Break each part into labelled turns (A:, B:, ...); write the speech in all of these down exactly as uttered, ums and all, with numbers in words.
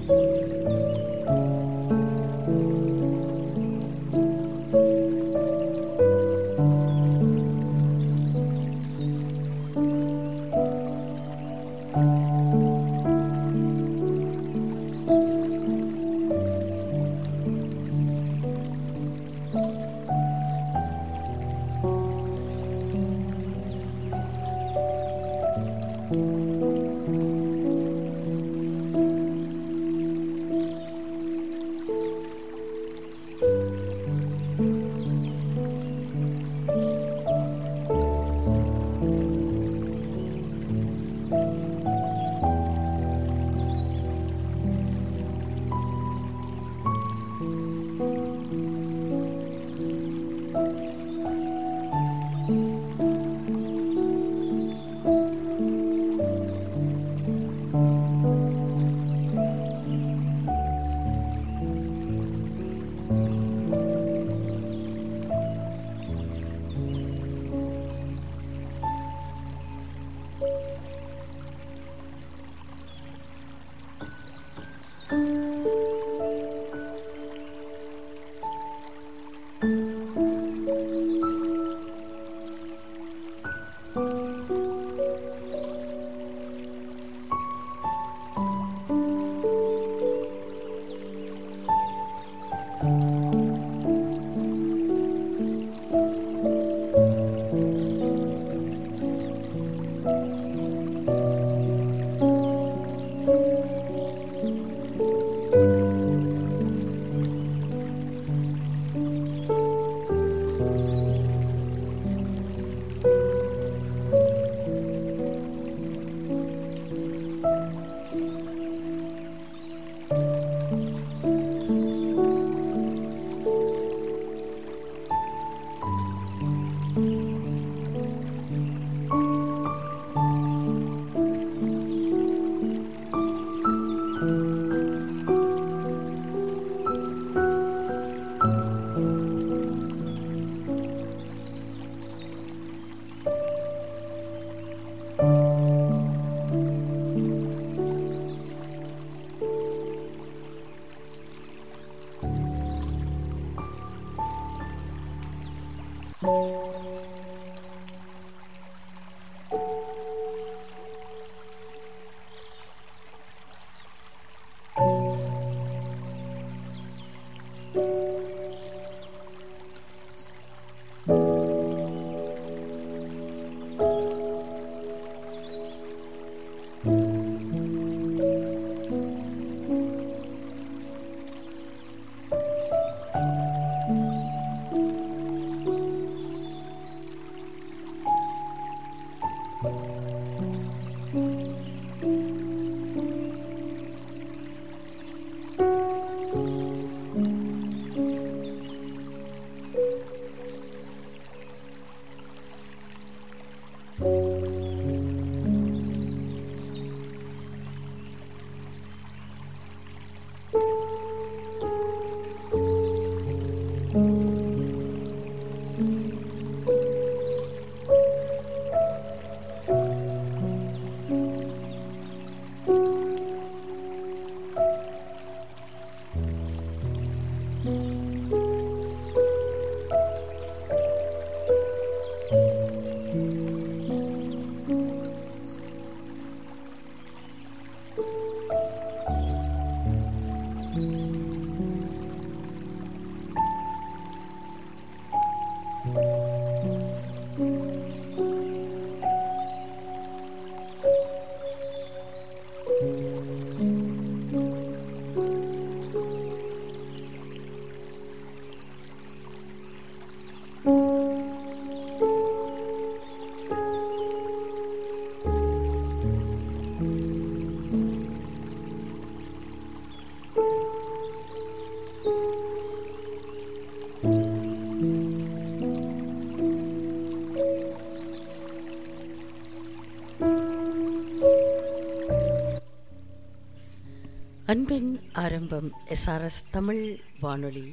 A: அன்பின் ஆரம்பம் எஸ்ஆர்எஸ் தமிழ் வானொலி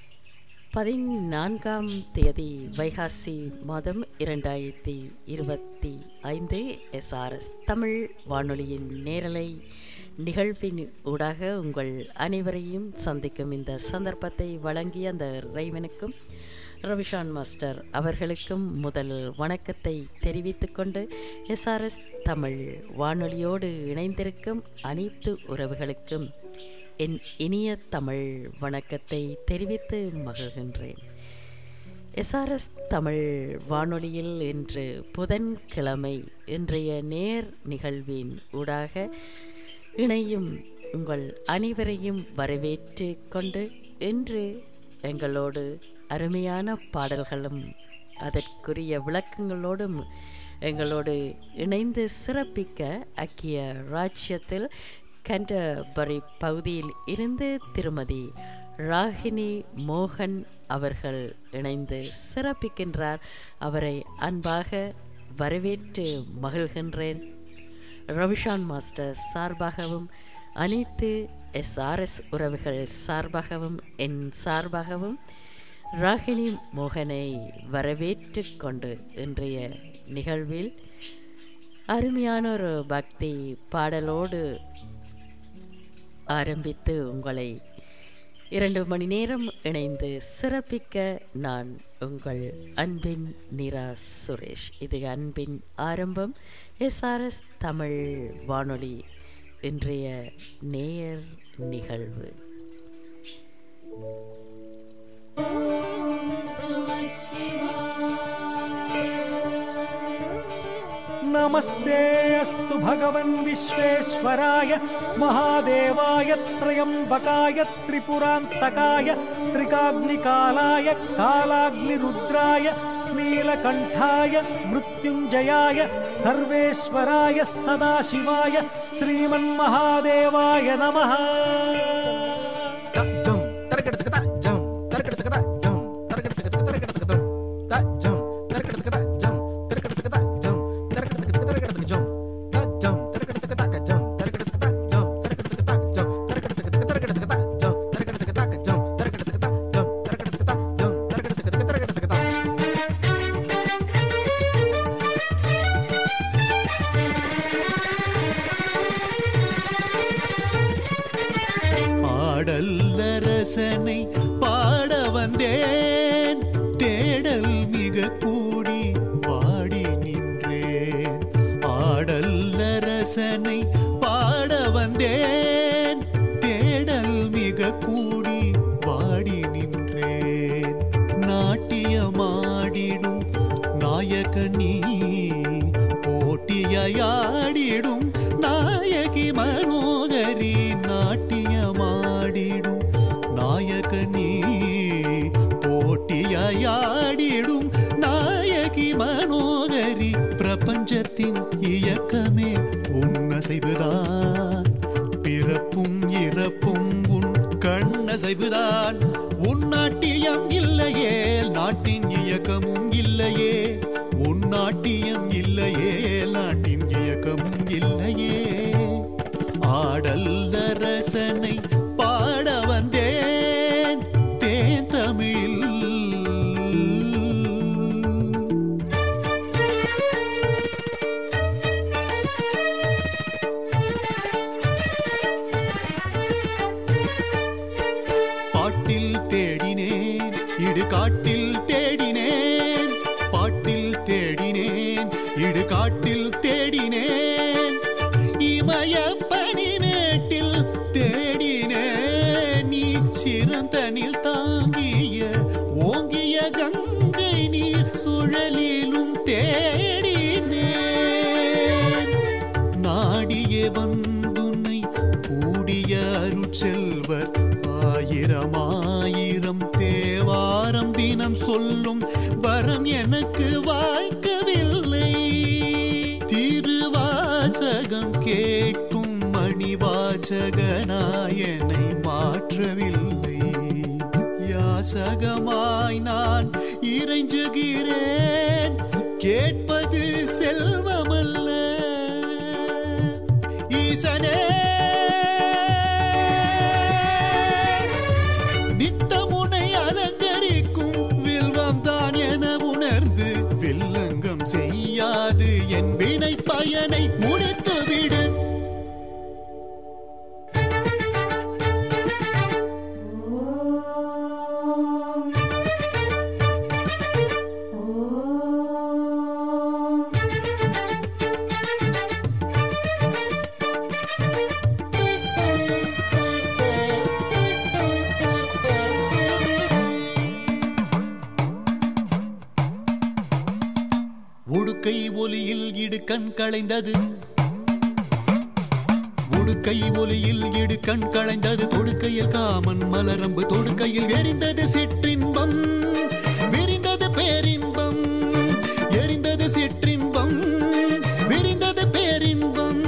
A: பதினான்காம் தேதி வைகாசி மாதம் இரண்டாயிரத்தி இருபத்தி இருபத்தி ஐந்து எஸ்ஆர்எஸ் தமிழ் வானொலியின் நேரலை நிகழ்வின் ஊடாக உங்கள் அனைவரையும் சந்திக்கும் இந்த சந்தர்ப்பத்தை வழங்கிய அந்த இறைவனுக்கும் ரவிஷான் மாஸ்டர் அவர்களுக்கும் முதல் வணக்கத்தை தெரிவித்துக் கொண்டு எஸ்ஆர்எஸ் தமிழ் வானொலியோடு இணைந்திருக்கும் அனைத்து உறவுகளுக்கும் என் இனிய தமிழ் வணக்கத்தை தெரிவித்து மகிழ்கின்றேன். எஸ்ஆர்எஸ் தமிழ் வானொலியில் இன்று புதன்கிழமை இன்றைய நேர் நிகழ்வின் ஊடாக இணையும் உங்கள் அனைவரையும் வரவேற்று கொண்டு இன்று எங்களோடு அருமையான பாடல்களும் அதற்குரிய விளக்கங்களோடும் எங்களோடு இணைந்து சிறப்பிக்க ஐக்கிய ராஜ்யத்தில் கேண்டர்பரி பகுதியில் இருந்து திருமதி ராகினி மோகன் அவர்கள் இணைந்து சிறப்பிக்கின்றார். அவரை அன்பாக வரவேற்று மகிழ்கின்றேன். ரவிஷான் மாஸ்டர் சார்பாகவும் அனைத்து எஸ்ஆர்எஸ் உறவுகள் சார்பாகவும் என் சார்பாகவும் ராகினி மோகனை வரவேற்று கொண்டு இன்றைய நிகழ்வில் அருமையான ஒரு பக்தி பாடலோடு ஆரம்பித்து உங்களை இரண்டு மணி நேரம் இணைந்து சிறப்பிக்க நான் உங்கள் அன்பின் நிரா சுரேஷ். இது அன்பின் ஆரம்பம் எஸ்ஆர்எஸ் தமிழ் வானொலி இன்றைய நேயர் நிகழ்வு.
B: नमस्ते अस्तु भगवन् विश्वेश्वराय महादेवाय त्रयंबकाय त्रिपुरान्तकाय त्रिकाग्निकालाय कालाग्निरुद्राय नीलकण्ठाय मृत्युञ्जयाय सर्वेश्वराय सदाशिवाय श्रीमन्महादेवाय नमः.
C: ஆடல்லரசனை பாட வந்தேன், தேடல் மிக கூடி பாடி நின்றேன். ஆடல்லரசனை பாட வந்தேன், தேடல் மிக கூடி பாடி நின்றேன். நாட்டியமாடிடும் நாயகனீ போட்டியாடிடும் நாயகி மனோகரி. நாட்டியமாடிடும் நாயகனீ போட்டியாடிடும் நாயகி மனோகரி. பிரபஞ்சத்தின் இயக்கமே உன்னசைவுதான், பிறப்பும் இறப்பும் உன் கண்ணசைவுதான். உன் நாட்டியம் இல்லையே நாட்டின் இயக்கமும் இல்லையே, உன் நாட்டியம் இல்லையே நாட்டின் இயக்கமும் இல்லையே. ஆடல்லரசனை பாட வந்தேன் தேன் தமிழில். பாட்டில் தேடினேன் இடுகாட்டில் தேடினேன், பாட்டில் தேடினேன் இடுகாட்டில் தேடினேன். இமய பனிமேட்டில் தேடினேன், நீ சிறந்தனில் தாங்கிய ஓங்கிய கங்கை நீர் சுழலிலும் தேடினேன். நாடியே வந்துன்னை கூடிய அருட்செல்வர் ஆயிரம் ஆயிரம் தேவாரம் தினம் சொல்லும் வரம் எனக்கு வாய்க்கவில்லை. திருவாசகம் கேட்டும் மணிவாசகனாயனை மாற்றவில்லை. யாசகமாய் நான் இறைஞ்சுகிறேன், கேட்பது செல்வமல்ல. ஈசனே நித்தமுனை அலங்கரிக்கும் வில்வம் தான் என உணர்ந்து வில்லங்கம் செய்யாது நாயகனை முடித்து விடு. உடுக்கை ஒலியில் இடுக்கண் களைந்தது, உடுக்கை ஒலியில் இடுக்கண் களைந்தது, தொடுக்கையில் காமன் மலரம்பு, தொடுக்கையில் எரிந்தது சிற்றின்பம், விரிந்தது பேரின்பம், எரிந்தது சிற்றின்பம், விரிந்தது பேரின்பம்.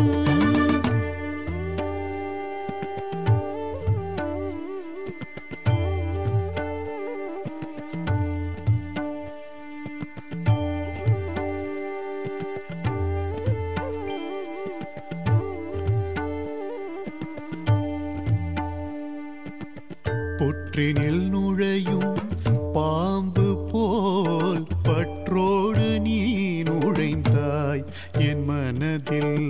C: புற்றினில் நுழையும் பாம்பு போல் பற்றோடு நீ நுழைந்தாய் என் மனதில்.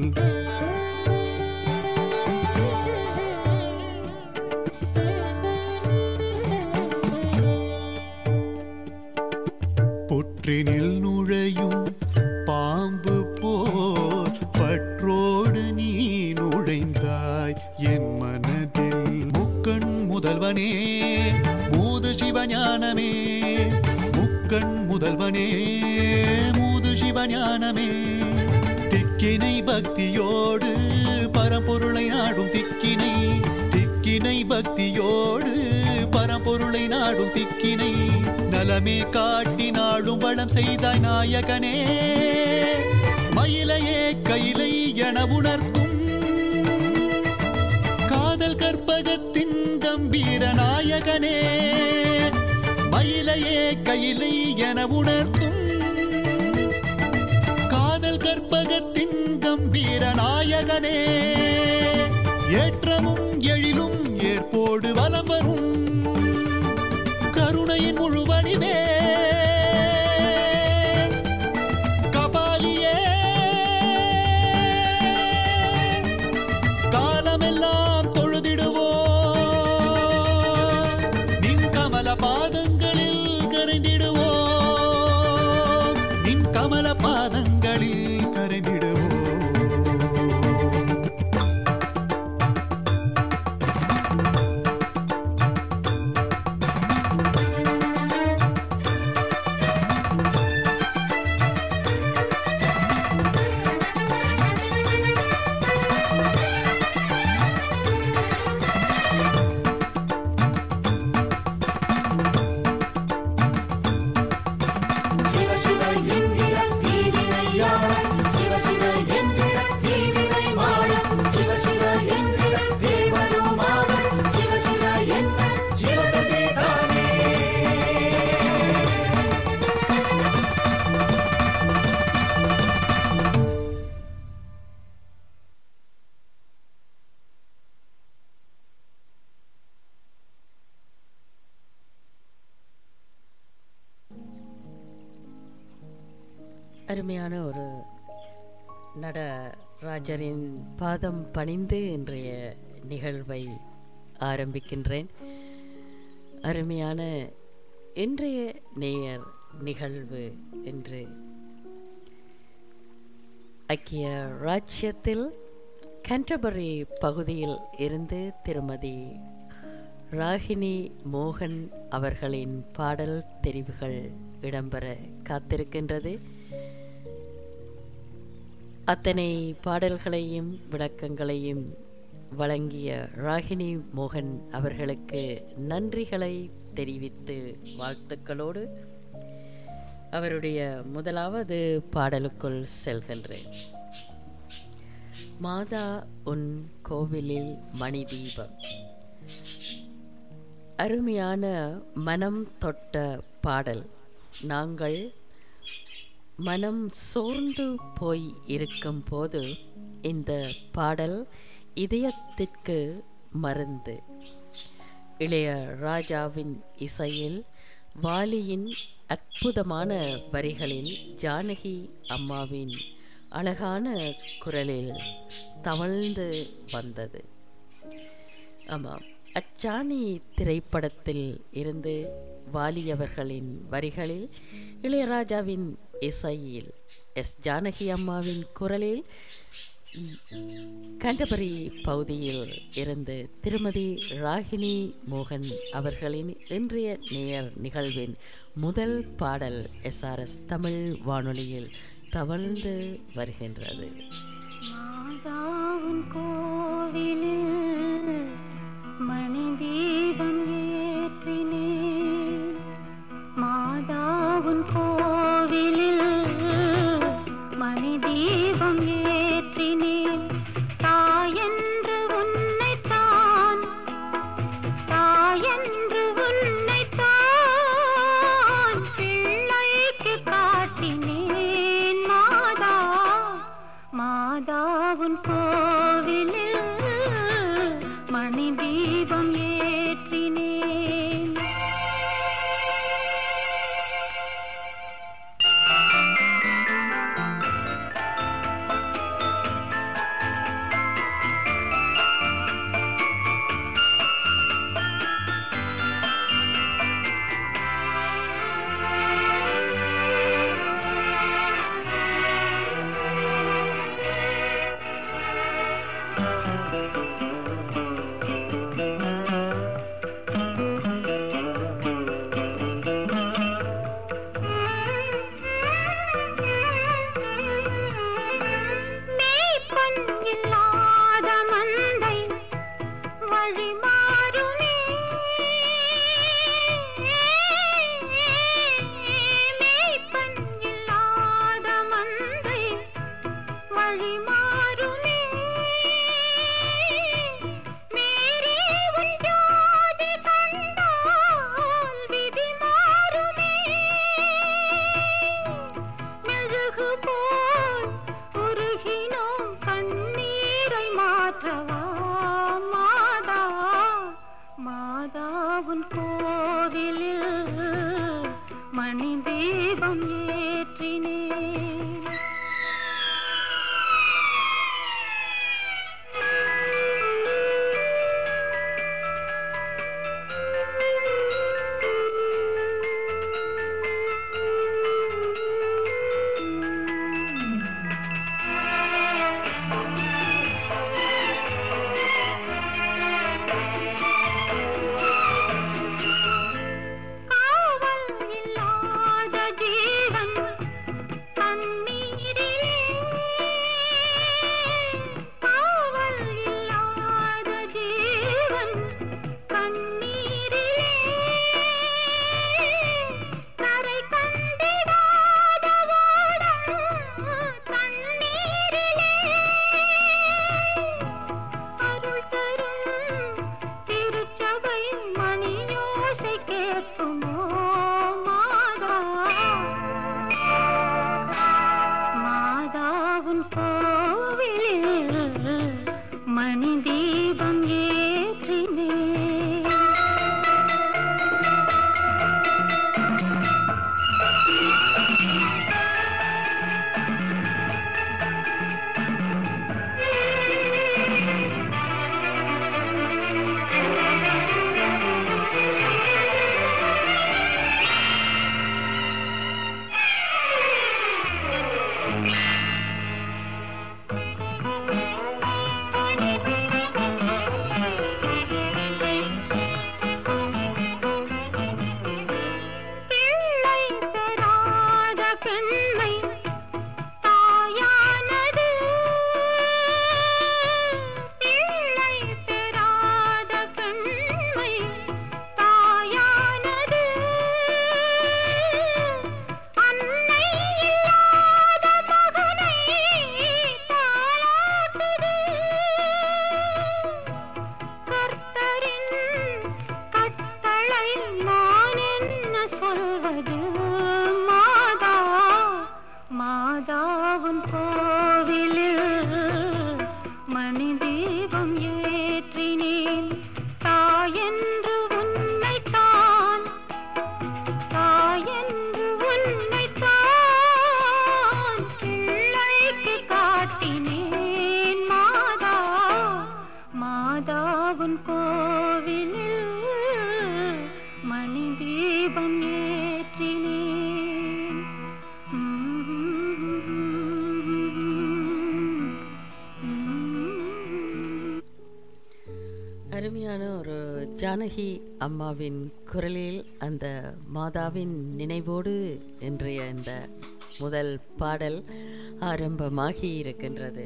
C: புற்றினில் நுழையும் பாம்பு போல் பற்றோடு நீ நுழைந்தாய் என் மனதில். முக்கண் முதல்வனே மூது சிவஞானமே, முக்கண் முதல்வனே மூது சிவஞானமே, திக்கினை பக்தியோடு பரம்பொருளை நாடும் திக்கினை, திக்கினை பக்தியோடு பரம்பொருளை நாடும் திக்கினை, நலமே காட்டி நாடும் வளம் செய்தாய் நாயகனே, மயிலையே கையிலை என உணர்த்தும் காதல் கற்பகத்தின் கம்பீர நாயகனே, மயிலையே கையிலை என உணர்த்தும் காதல் கற்பகத்தின் கம்பீர நாயகனே, ஏற்றமும் எழிலும் ஏற்போடு வலம் வரும் கருணையின் முழுவடிவே, கபாலியே காலமெல்லாம் தொழுதிடுவோ, நின் கமல பாதங்களில் கரைந்திடுவோ, நின் கமல பாதங்களில் கரைந்திடுவோ.
A: அருமையான ஒரு நடராஜரின் பாதம் பணிந்து இன்றைய நிகழ்வை ஆரம்பிக்கின்றேன். அருமையான இன்றைய நேயர் நிகழ்வு என்று ஐக்கிய ராஜ்யத்தில் கேன்டர்பரி பகுதியில் இருந்து திருமதி ராகினி மோகன் அவர்களின் பாடல் தெரிவுகள் இடம்பெற காத்திருக்கின்றது. அத்தனை பாடல்களையும் விளக்கங்களையும் வழங்கிய ராகினி மோகன் அவர்களுக்கு நன்றிகளை தெரிவித்து வாழ்த்துக்களோடு அவருடைய முதலாவது பாடலுக்குள் செல்கின்றேன். மாதா உன் கோவிலில் மணி தீபம். அருமையான மனம் தொட்ட பாடல். நாங்கள் மனம் சோர்ந்து போய் இருக்கும் போது இந்த பாடல் இதயத்திற்கு மருந்து. இளையராஜாவின் இசையில் வாலியின் அற்புதமான வரிகளில் ஜானகி அம்மாவின் அழகான குரலில் தவழ்ந்து வந்தது. ஆமாம், அச்சாணி திரைப்படத்தில் இருந்து வாலியவர்களின் வரிகளில் இளையராஜாவின் இசையில் எஸ் ஜானகி அம்மாவின் குரலில் கண்டபரி பகுதியில் இருந்து திருமதி ராகினி மோகன் அவர்களின் இன்றைய நேயர் நிகழ்வின் முதல் பாடல் எஸ் ஆர் எஸ் தமிழ் வானொலியில் தவழ்ந்து வருகின்றது.
D: மாதாவின் கோவிலில் மணி தீபம் ஏற்றினேன், மாதாவின் கோவிலில் மணி தீபம் ஏற்றினேன். தாயென்று உன்னைத்தான், தாயென்று உன்னைத்தான் பிள்ளைக்கு காட்டினேன். மாதா மாதாவின் கோவிலில் மணி தீபம் ஏற்றினேன்.
A: ஜானகி அம்மாவின் குரலில் அந்த மாதாவின் நினைவோடு இன்றைய இந்த முதல் பாடல் ஆரம்பமாகி இருக்கின்றது.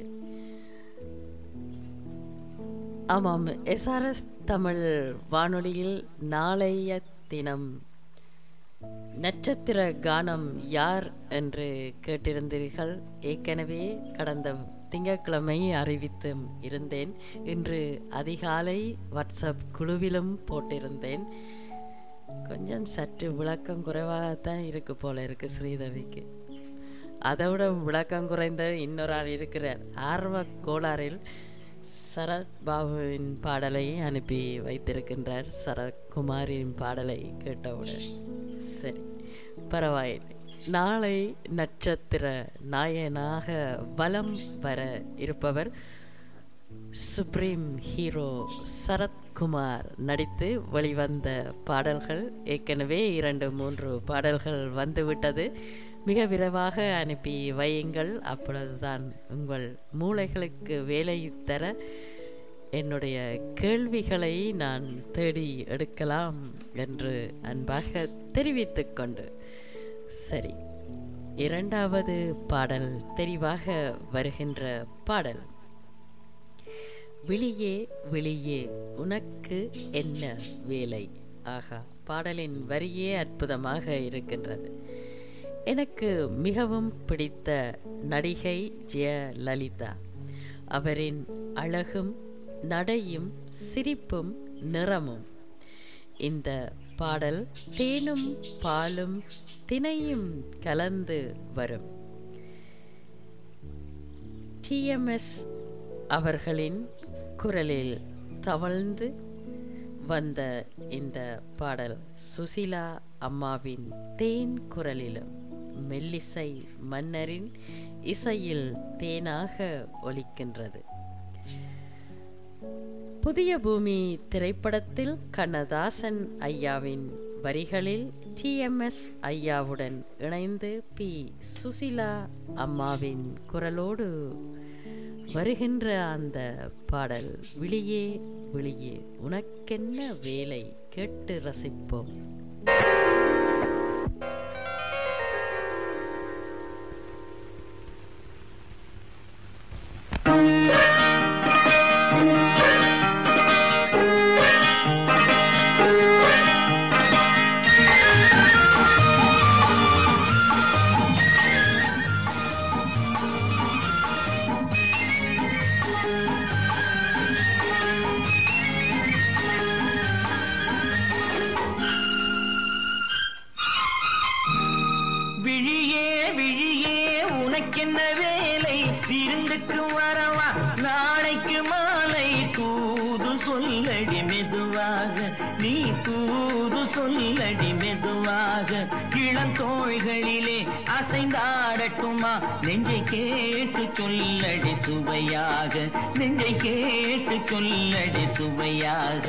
A: ஆமாம், எஸ்ஆர்எஸ் தமிழ் வானொலியில் நாளைய தினம் நட்சத்திர கானம் யார் என்று கேட்டிருந்தீர்கள். ஏற்கனவே கடந்த திங்கட்கிழமை அறிவித்தும் இருந்தேன். இன்று அதிகாலை வாட்ஸ்அப் குழுவிலும் போட்டிருந்தேன். கொஞ்சம் சற்று விளக்கம் குறைவாகத்தான் இருக்கு போல இருக்கு ஸ்ரீதேவிக்கு. அதோட விளக்கம் குறைந்த இன்னொரு ஆள் இருக்கிறார். ஆர்வ கோளாறில் சரத் பாபுவின் பாடலை அனுப்பி வைத்திருக்கின்றார். சரத்குமாரின் பாடலை கேட்டவுடன் சரி பரவாயில்லை. நாளை நட்சத்திர நாயனாக வலம் வர இருப்பவர் சுப்ரீம் ஹீரோ சரத்குமார் நடித்து வெளிவந்த பாடல்கள். ஏற்கனவே இரண்டு மூன்று பாடல்கள் வந்துவிட்டது. மிக விரைவாக அனுப்பி வையுங்கள். அப்பொழுதுதான் உங்கள் மூளைகளுக்கு வேலை தர என்னுடைய கேள்விகளை நான் தேடி எடுக்கலாம் என்று அன்பாக தெரிவித்துக் கொண்டு சரி, இரண்டாவது பாடல் தெரிவாக வருகின்ற பாடல். விழியே விழியே உனக்கு என்ன வேலை. ஆகா, பாடலின் வரியே அற்புதமாக இருக்கின்றது. எனக்கு மிகவும் பிடித்த நடிகை ஜெயலலிதா. அவரின் அழகும் நடையும் சிரிப்பும் நிறமும். இந்த பாடல் தேனும் பாலும் தினையும் கலந்து வரும். டிஎம்எஸ் அவர்களின் குரலில் தவழ்ந்து வந்த இந்த பாடல் சுசிலா அம்மாவின் தேன் குரலிலும் மெல்லிசை மன்னரின் இசையில் தேனாக ஒலிக்கின்றது. புதிய பூமி திரைப்படத்தில் கண்ணதாசன் ஐயாவின் வரிகளில் டிஎம்எஸ் ஐயாவுடன் இணைந்து பி சுசிலா அம்மாவின் குரலோடு வருகின்ற அந்த பாடல் விழியே விழியே உனக்கென்ன வேலை. கேட்டு ரசிப்போம்.
E: தோள்களிலே அசைந்தாடட்டுமா நெஞ்சை கேட்டு சொல்லடி சுவையாக, நெஞ்சை கேட்டு சொல்லடி சுவையாக.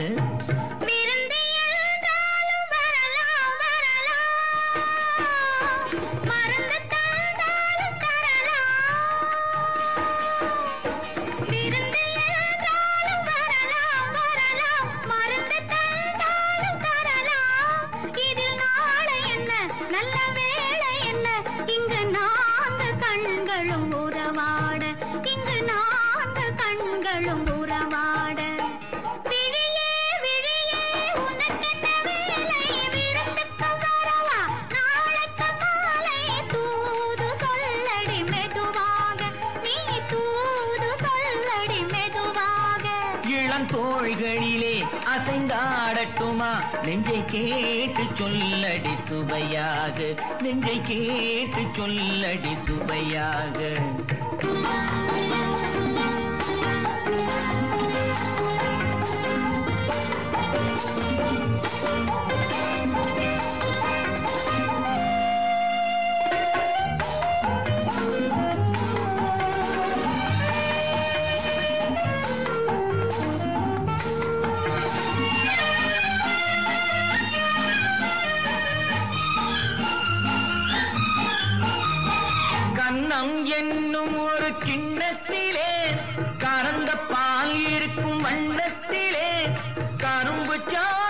E: தோள்களிலே அசைந்தாடட்டுமா நெஞ்சை கேட்டு சொல்லடி சுவையாக, நெஞ்சை கேட்டு சொல்லடி சுவையாக. கண்ணம் என்னும் ஒரு கிண்ணத்திலே கறந்த பால் இருக்கும் வண்ணத்திலே கரும்பு சா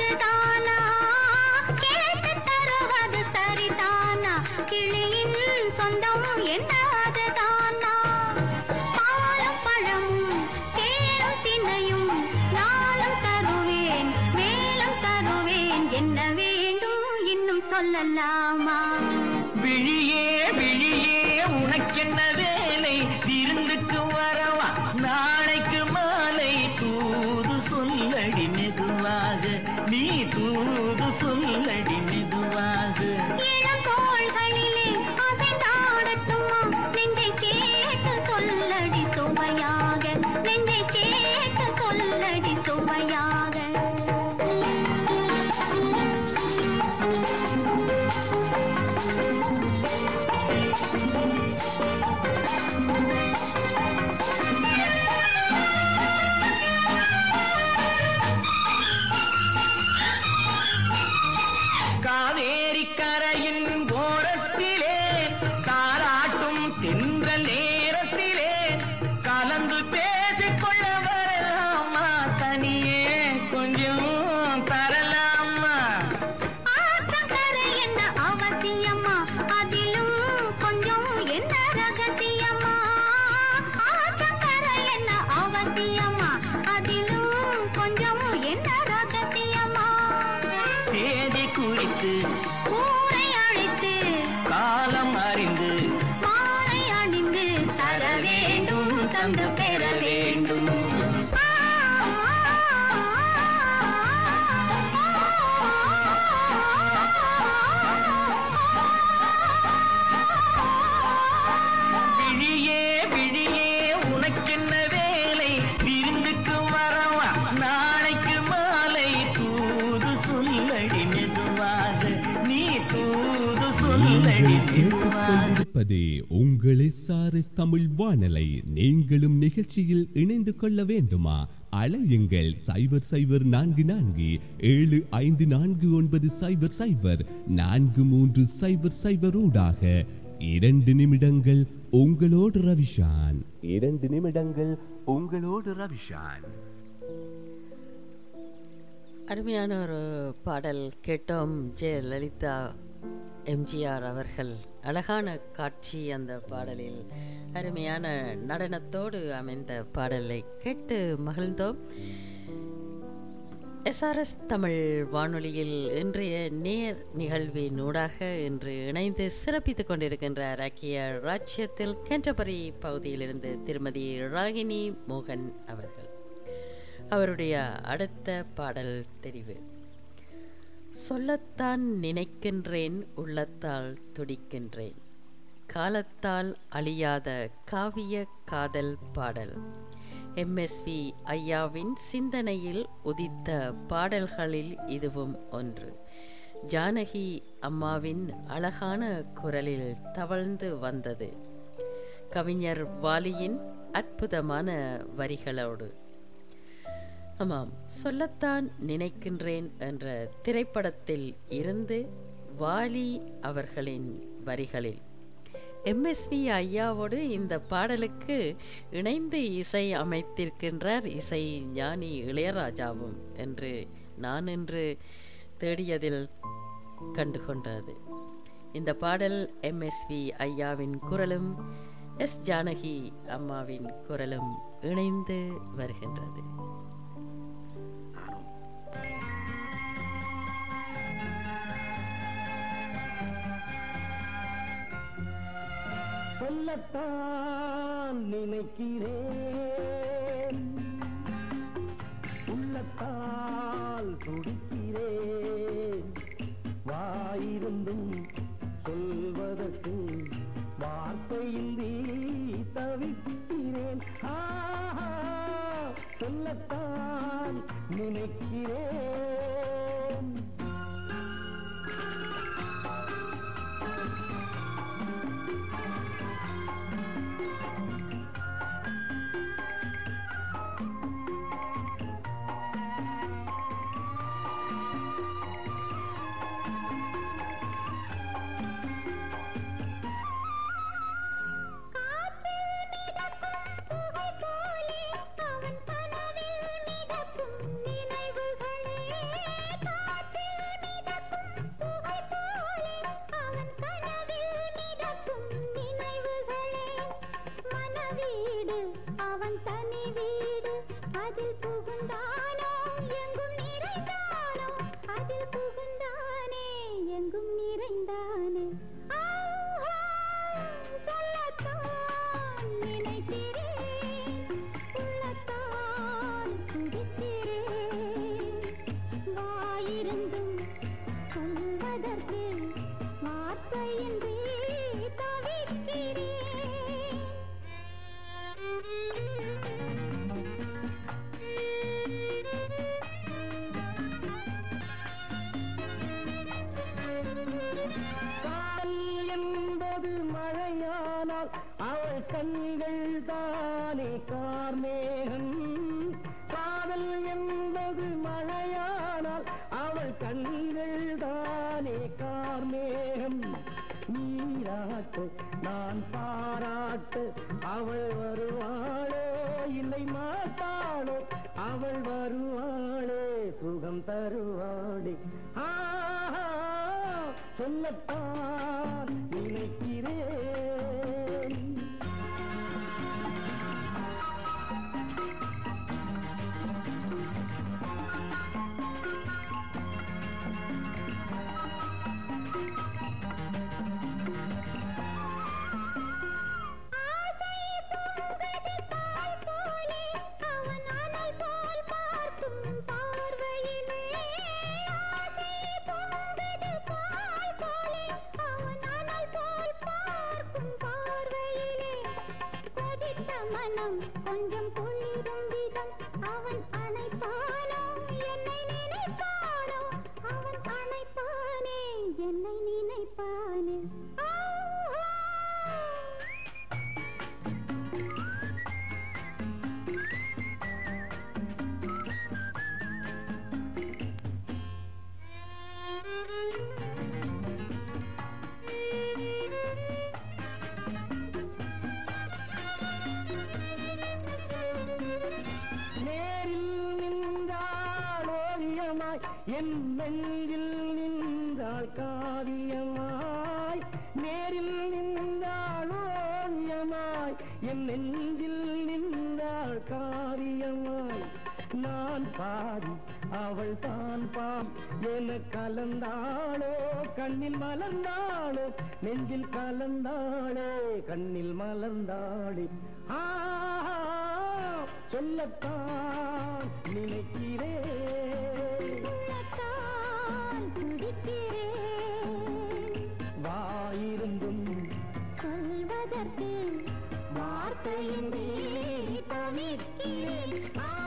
D: அதுதானா கேட்டு தருவது சரிதானா கிளியின் சொந்தம் என்ன அதுதானா பாலும் பழமும் தேனும் தினையும் நாளும் தருவேன் மேலும் தருவேன் என்ன வேண்டும் இன்னும் சொல்லலாமா
E: விழியே விழியே உனக்கென்ன வேலை விருந்துக்கு வரவா நாளைக்கு மாலை தூது சொல்லடி மெதுவாக நீ தூது சொல்லடி மெதுவாக
D: இளங்கோள்களிலே அசைந்தாடட்டுமா நெஞ்சை கேட்டு சொல்லடி சுவையாக நெஞ்சை கேட்டு சொல்லடி சுவையாக
E: காவேரி கரையின் ஓரத்திலே தாராட்டும் தென்றல் நேரத்திலே கலந்து பேசிக்கொள்ள வரலாமா தனியே கொஞ்சம் தரலாமா
D: ஆற்றங்கரை என்ன அவசியமா அதிலும் கொஞ்சம் என்ன ரகசியமா ஆற்றங்கரை என்ன அவசியமா அதிலும் கொஞ்சம் என்ன ரகசியமா
E: தேதி குறித்து
D: ஊரை அழைத்து
E: காலம் அறிந்து
D: மாலை அணிந்து தர வேண்டும் தந்து பெற வேண்டும்
E: விழியே விழியே உனக்கென்ன வேலை விருந்துக்கு வரவா நாளைக்கு மாலை தூது சொல்லடி மெதுவாக நீ தூது சொல்லடி மெதுவாக
F: கொண்டிருப்பது உங்கள் எஸ்ஆர்எஸ் தமிழ் வானலை. நீங்களும் நிகழ்ச்சியில் இணைந்து கொள்ள வேண்டுமா? அழையுங்கள் சைபர் சைபர் நான்கு நான்கு ஏழு ஐந்து நான்கு ஒன்பது சைபர் சைபர் நான்கு மூன்று சைபர் சைபர் ஊடாக. இரண்டு நிமிடங்கள் உங்களோடு ரவிஷான். இரண்டு நிமிடங்கள் உங்களோடு ரவிஷான்.
A: அருமையான ஒரு பாடல் கேட்டோம். ஜெயலலிதா எம்ஜிஆர் அவர்கள் அழகான காட்சி அந்த பாடலில், அருமையான நடனத்தோடு அமைந்த பாடலை கேட்டு மகிழ்ந்தோம். எஸ்ஆர்எஸ் தமிழ் வானொலியில் இன்றைய நேர் நிகழ்வின் ஊடாக இன்று இணைந்து சிறப்பித்துக் கொண்டிருக்கின்றார் ஐக்கிய ராஜ்யத்தில் கேன்டர்பரி பகுதியிலிருந்து திருமதி ராகினி மோகன் அவர்கள். அவருடைய அடுத்த பாடல் தெரிவு, சொல்லத்தான் நினைக்கின்றேன் உள்ளத்தால் துடிக்கின்றேன், காலத்தால் அழியாத காவிய காதல் பாடல். எம்எஸ்வி ஐயாவின் சிந்தனையில் உதித்த பாடல்களில் இதுவும் ஒன்று. ஜானகி அம்மாவின் அழகான குரலில் தவழ்ந்து வந்தது, கவிஞர் வாலியின் அற்புதமான வரிகளோடு. ஆமாம், சொல்லத்தான் நினைக்கின்றேன் என்ற திரைப்படத்தில் இருந்து வாலி அவர்களின் வரிகளில் எம்எஸ்வி ஐயாவோடு இந்த பாடலுக்கு இணைந்து இசை அமைத்திருக்கின்றார் இசை ஞானி இளையராஜாவும் என்று நான் இன்று தேடியதில் கண்டுகொண்டது. இந்த பாடல் எம்எஸ்வி ஐயாவின் குரலும் எஸ் ஜானகி அம்மாவின் குரலும் இணைந்து வருகின்றது.
E: சொல்லத்தான் நினைக்கிறேன், உள்ளத்தால் துடிக்கிறேன், வாயிருந்தும் சொல்வதற்கு வார்த்தையின்றி தவிக்கிறேன். ஆஹா, சொல்லத்தான் நினைக்கிறேன்.
D: அவன் கனவில் மிதக்கும் நினைவுகள்
E: அவள் கண்கள் தானே கார்மேகம். காதல் என்பது மழையானால் அவள் கண்கள் தானே கார்மேகம். நீராட்டு நான் பாராட்டு அவள் வருவாளோ இல்லை மாட்டாளோ, அவள் வருவாளே சுகம் தருவாளே. ஆஹா சொல்லத்தான் நினைக்கிறேன்.
D: கொஞ்சம் குளிரும் விதம் அவன் அணைப்பானோ என்னை நினைப்பானோ, அவன் அணைப்பானே என்னை நினைப்பானே. என் நெஞ்சில் நின்றாள் காவியமாய், நேரில் நின்றாள் ஓவியமாய், என் நெஞ்சில் நின்றாள் காவியமாய். நான் பாடி அவள் தான் பாம் என கலந்தாளோ கண்ணில் மலர்ந்தாளோ, நெஞ்சில் கலந்தாளே கண்ணில் மலர்ந்தாளே. ஆ சொல்லத்தான் நினைக்கிறேன், வாயிருந்தும் சொல்வதற்கு வார்த்தையின்றி தவிக்கிறேன்.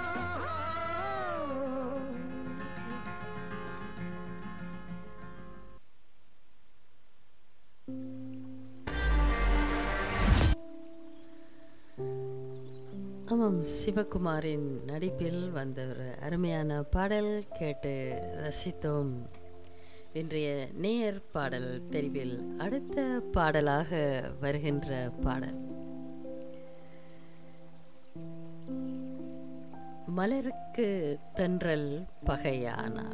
A: ஆமாம், சிவகுமாரின் நடிப்பில் வந்த ஒரு அருமையான பாடல் கேட்டு ரசித்தோம். இன்றைய நேயர் பாடல் தெரிவில் அடுத்த பாடலாக வருகின்ற பாடல் மலருக்கு தென்றல் பகையானார்.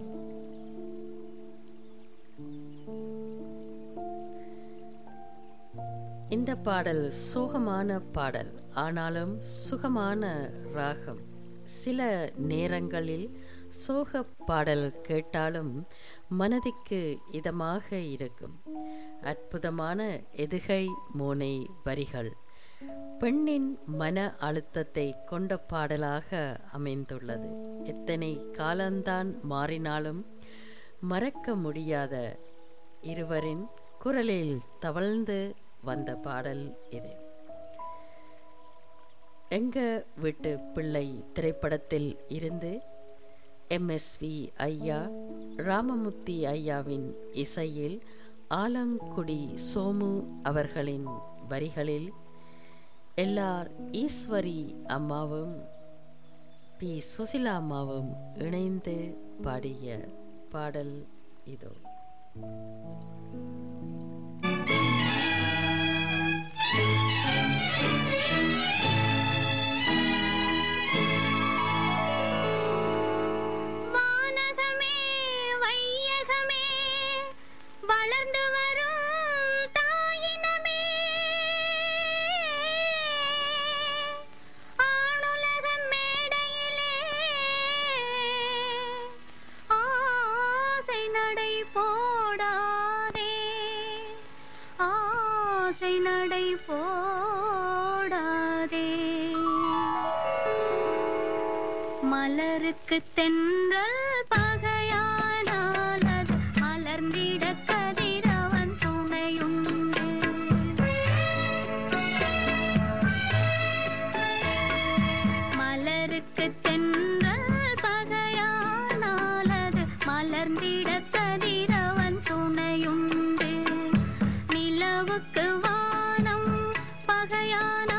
A: இந்த பாடல் சோகமான பாடல், ஆனாலும் சுகமான ராகம். சில நேரங்களில் சோக பாடல் கேட்டாலும் மனதிற்கு இதமாக இருக்கும். அற்புதமான எதுகை மோனை வரிகள் பெண்ணின் மன அழுத்தத்தை கொண்ட பாடலாக அமைந்துள்ளது. எத்தனை காலந்தான் மாறினாலும் மறக்க முடியாத இருவரின் குரலில் தவழ்ந்து வந்த பாடல் இது. எங்க வீட்டு பிள்ளை திரைப்படத்தில் இருந்து எம் எஸ் வி ஐயா, ராமமூர்த்தி ஐயாவின் இசையில் ஆலங்குடி சோமு அவர்களின் வரிகளில் எல்லார் ஈஸ்வரி அம்மாவும் பி சுசிலா அம்மாவும் இணைந்து பாடிய பாடல் இதோ. மலருக்கு தென்றல் பகையானால் அது மலர்ந்திட கதிரவன் துணையுண்டு. மலருக்கு தென்றல் பகையானால் அது மலர்ந்திட கதிரவன் துணையுண்டு. நிலவுக்கு வானம் பகையான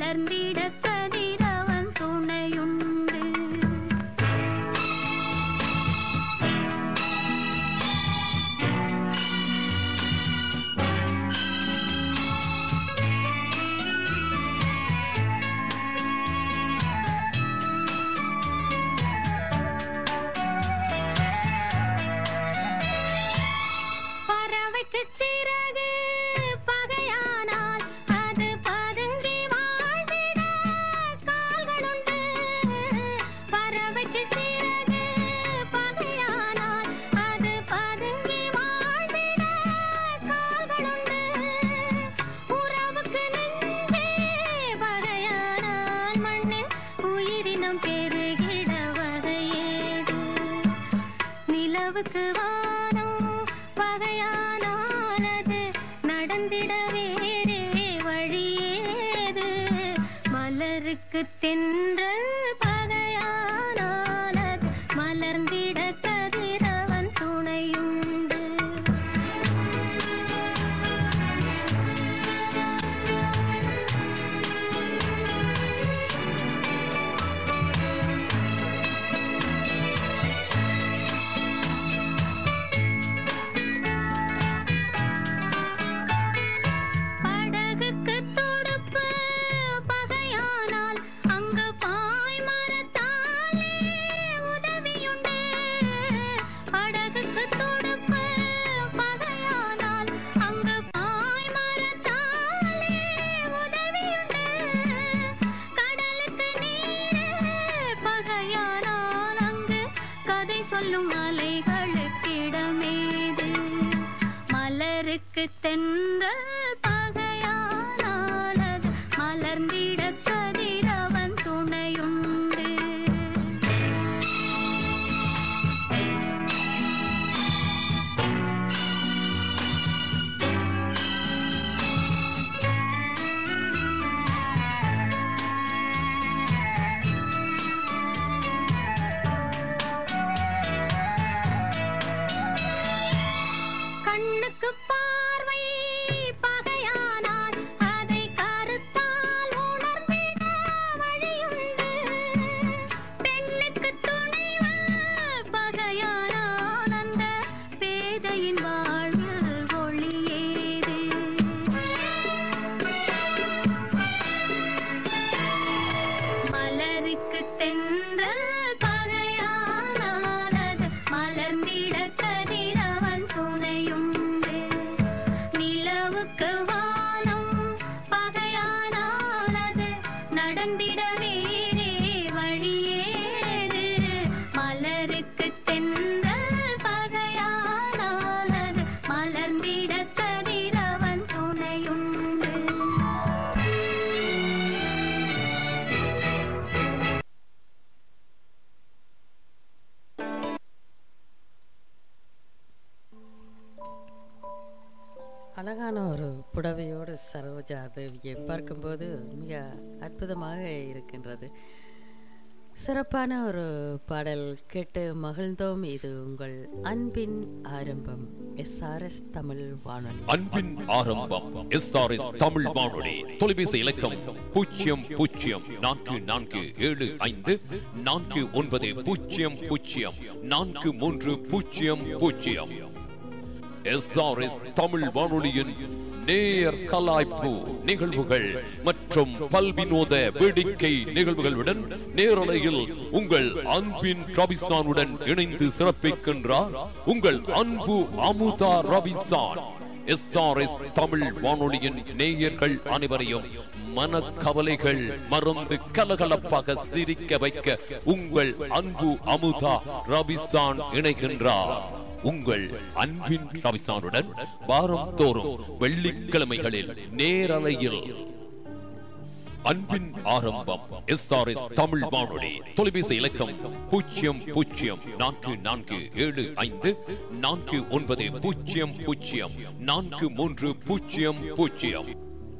G: மலர்ந்திட கதிரவன் துணையுண்டு. பறவைக்கு சிறகு பகையானால் அது பதுங்கி வாழ்ந்திட கால்களுண்டு. பறவைக்கு சிறகு பகையானால் அது பதுங்கி வாழ்ந்திட கால்களுண்டு. உறவுக்கு நெஞ்சே பகையானால் மண்ணில் உயிரினம் பெருகிட வகையேது. நிலவுக்கு வானம் பகையானால் அது நடந்திட வேறே வழியேது. மலருக்கு தென்றல் பகையானால் அது மலர்ந்திட கதிரவன் துணையுண்டு. படகுக்கு துடுப்பு பகையானால் அங்கு பாய்மரத்தாலே உதவியுண்டு. படகுக்கு துடுப்பு பகையானால் அங்கு பாய்மரத்தாலே உதவியுண்டு. கடலுக்கு நீர் பகையானால் அங்கு கதை சொல்லும் அலைகளுக்கிடமேது. மலருக்கு தென்றல் பகையானால் அது மலர்ந்திட கதிரவன் துணையுண்டு. கண்ணுக்கு பார்வை பகையானால் அதை கருத்தால் உணர்ந்திட வழியுண்டு. பெண்ணுக்கு துணைவன் பகையானால் அந்த பேதையின் வாழ்வில் ஒளியேது. மலருக்கு தென்றல் பகையானால் அது மலர்ந்திட கதிரவன் துணையுண்டு. நிலவுக்கு வானம் பகையானால் அது நடந்திட வேறே வழியேது. மலருக்கு தென்றல் பகையானால் அது மலர்ந்திட கதிரவன் துணையுண்டு.
A: அழகான ஒரு புடவையோடு சரோஜா தேவியை பார்க்கும்போது மிக அற்புதமாக இருக்கின்றது. சிறப்பான ஒரு பாடல் கேட்டு மகிழ்ந்தோம். இது உங்கள் அன்பின் ஆரம்பம் எஸ்ஆர்எஸ் தமிழ் வானொலி.
H: அன்பின் ஆரம்பம் எஸ்ஆர்எஸ் தமிழ் வானொலி. தொலைபேசி இலக்கம் பூஜ்ஜியம் பூஜ்ஜியம் நான்கு நான்கு ஏழு ஐந்து நான்கு ஒன்பது பூஜ்ஜியம் பூஜ்ஜியம் நான்கு மூன்று பூஜ்ஜியம் பூஜ்ஜியம். எஸ்ஆர்எஸ் தமிழ் வானொலியின் நேர் கலாய்ப்பு நிகழ்வுகள் மற்றும் பல்வினோத வேடிக்கை நிகழ்வுகளுடன் நேரலையில் உங்கள் அன்பின் ரபிசானுடன் இணைந்து சிறப்பிக்கின்றார் உங்கள் அன்பு அமுதா ரபிசான். எஸ்ஆர்எஸ் தமிழ் வானொலியின் நேயர்கள் அனைவரையும் மனக்கவலைகள் மறந்து கலகலப்பாக சிரிக்க வைக்க உங்கள் அன்பு அமுதா ரபிசான் இணைகின்றார். உங்கள் அன்பின் ரபிசானுடன் வாரம் தோறும் வெள்ளிக்கிழமைகளில் நேரலையில் அன்பின் ஆரம்பம் எஸ்ஆர்எஸ் தமிழ் வானொலி. தொலைபேசி இலக்கம் பூஜ்ஜியம் பூஜ்ஜியம் நான்கு நான்கு ஏழு ஐந்து நான்கு ஒன்பது பூஜ்ஜியம் பூஜ்ஜியம் நான்கு மூன்று பூஜ்ஜியம் பூஜ்ஜியம்.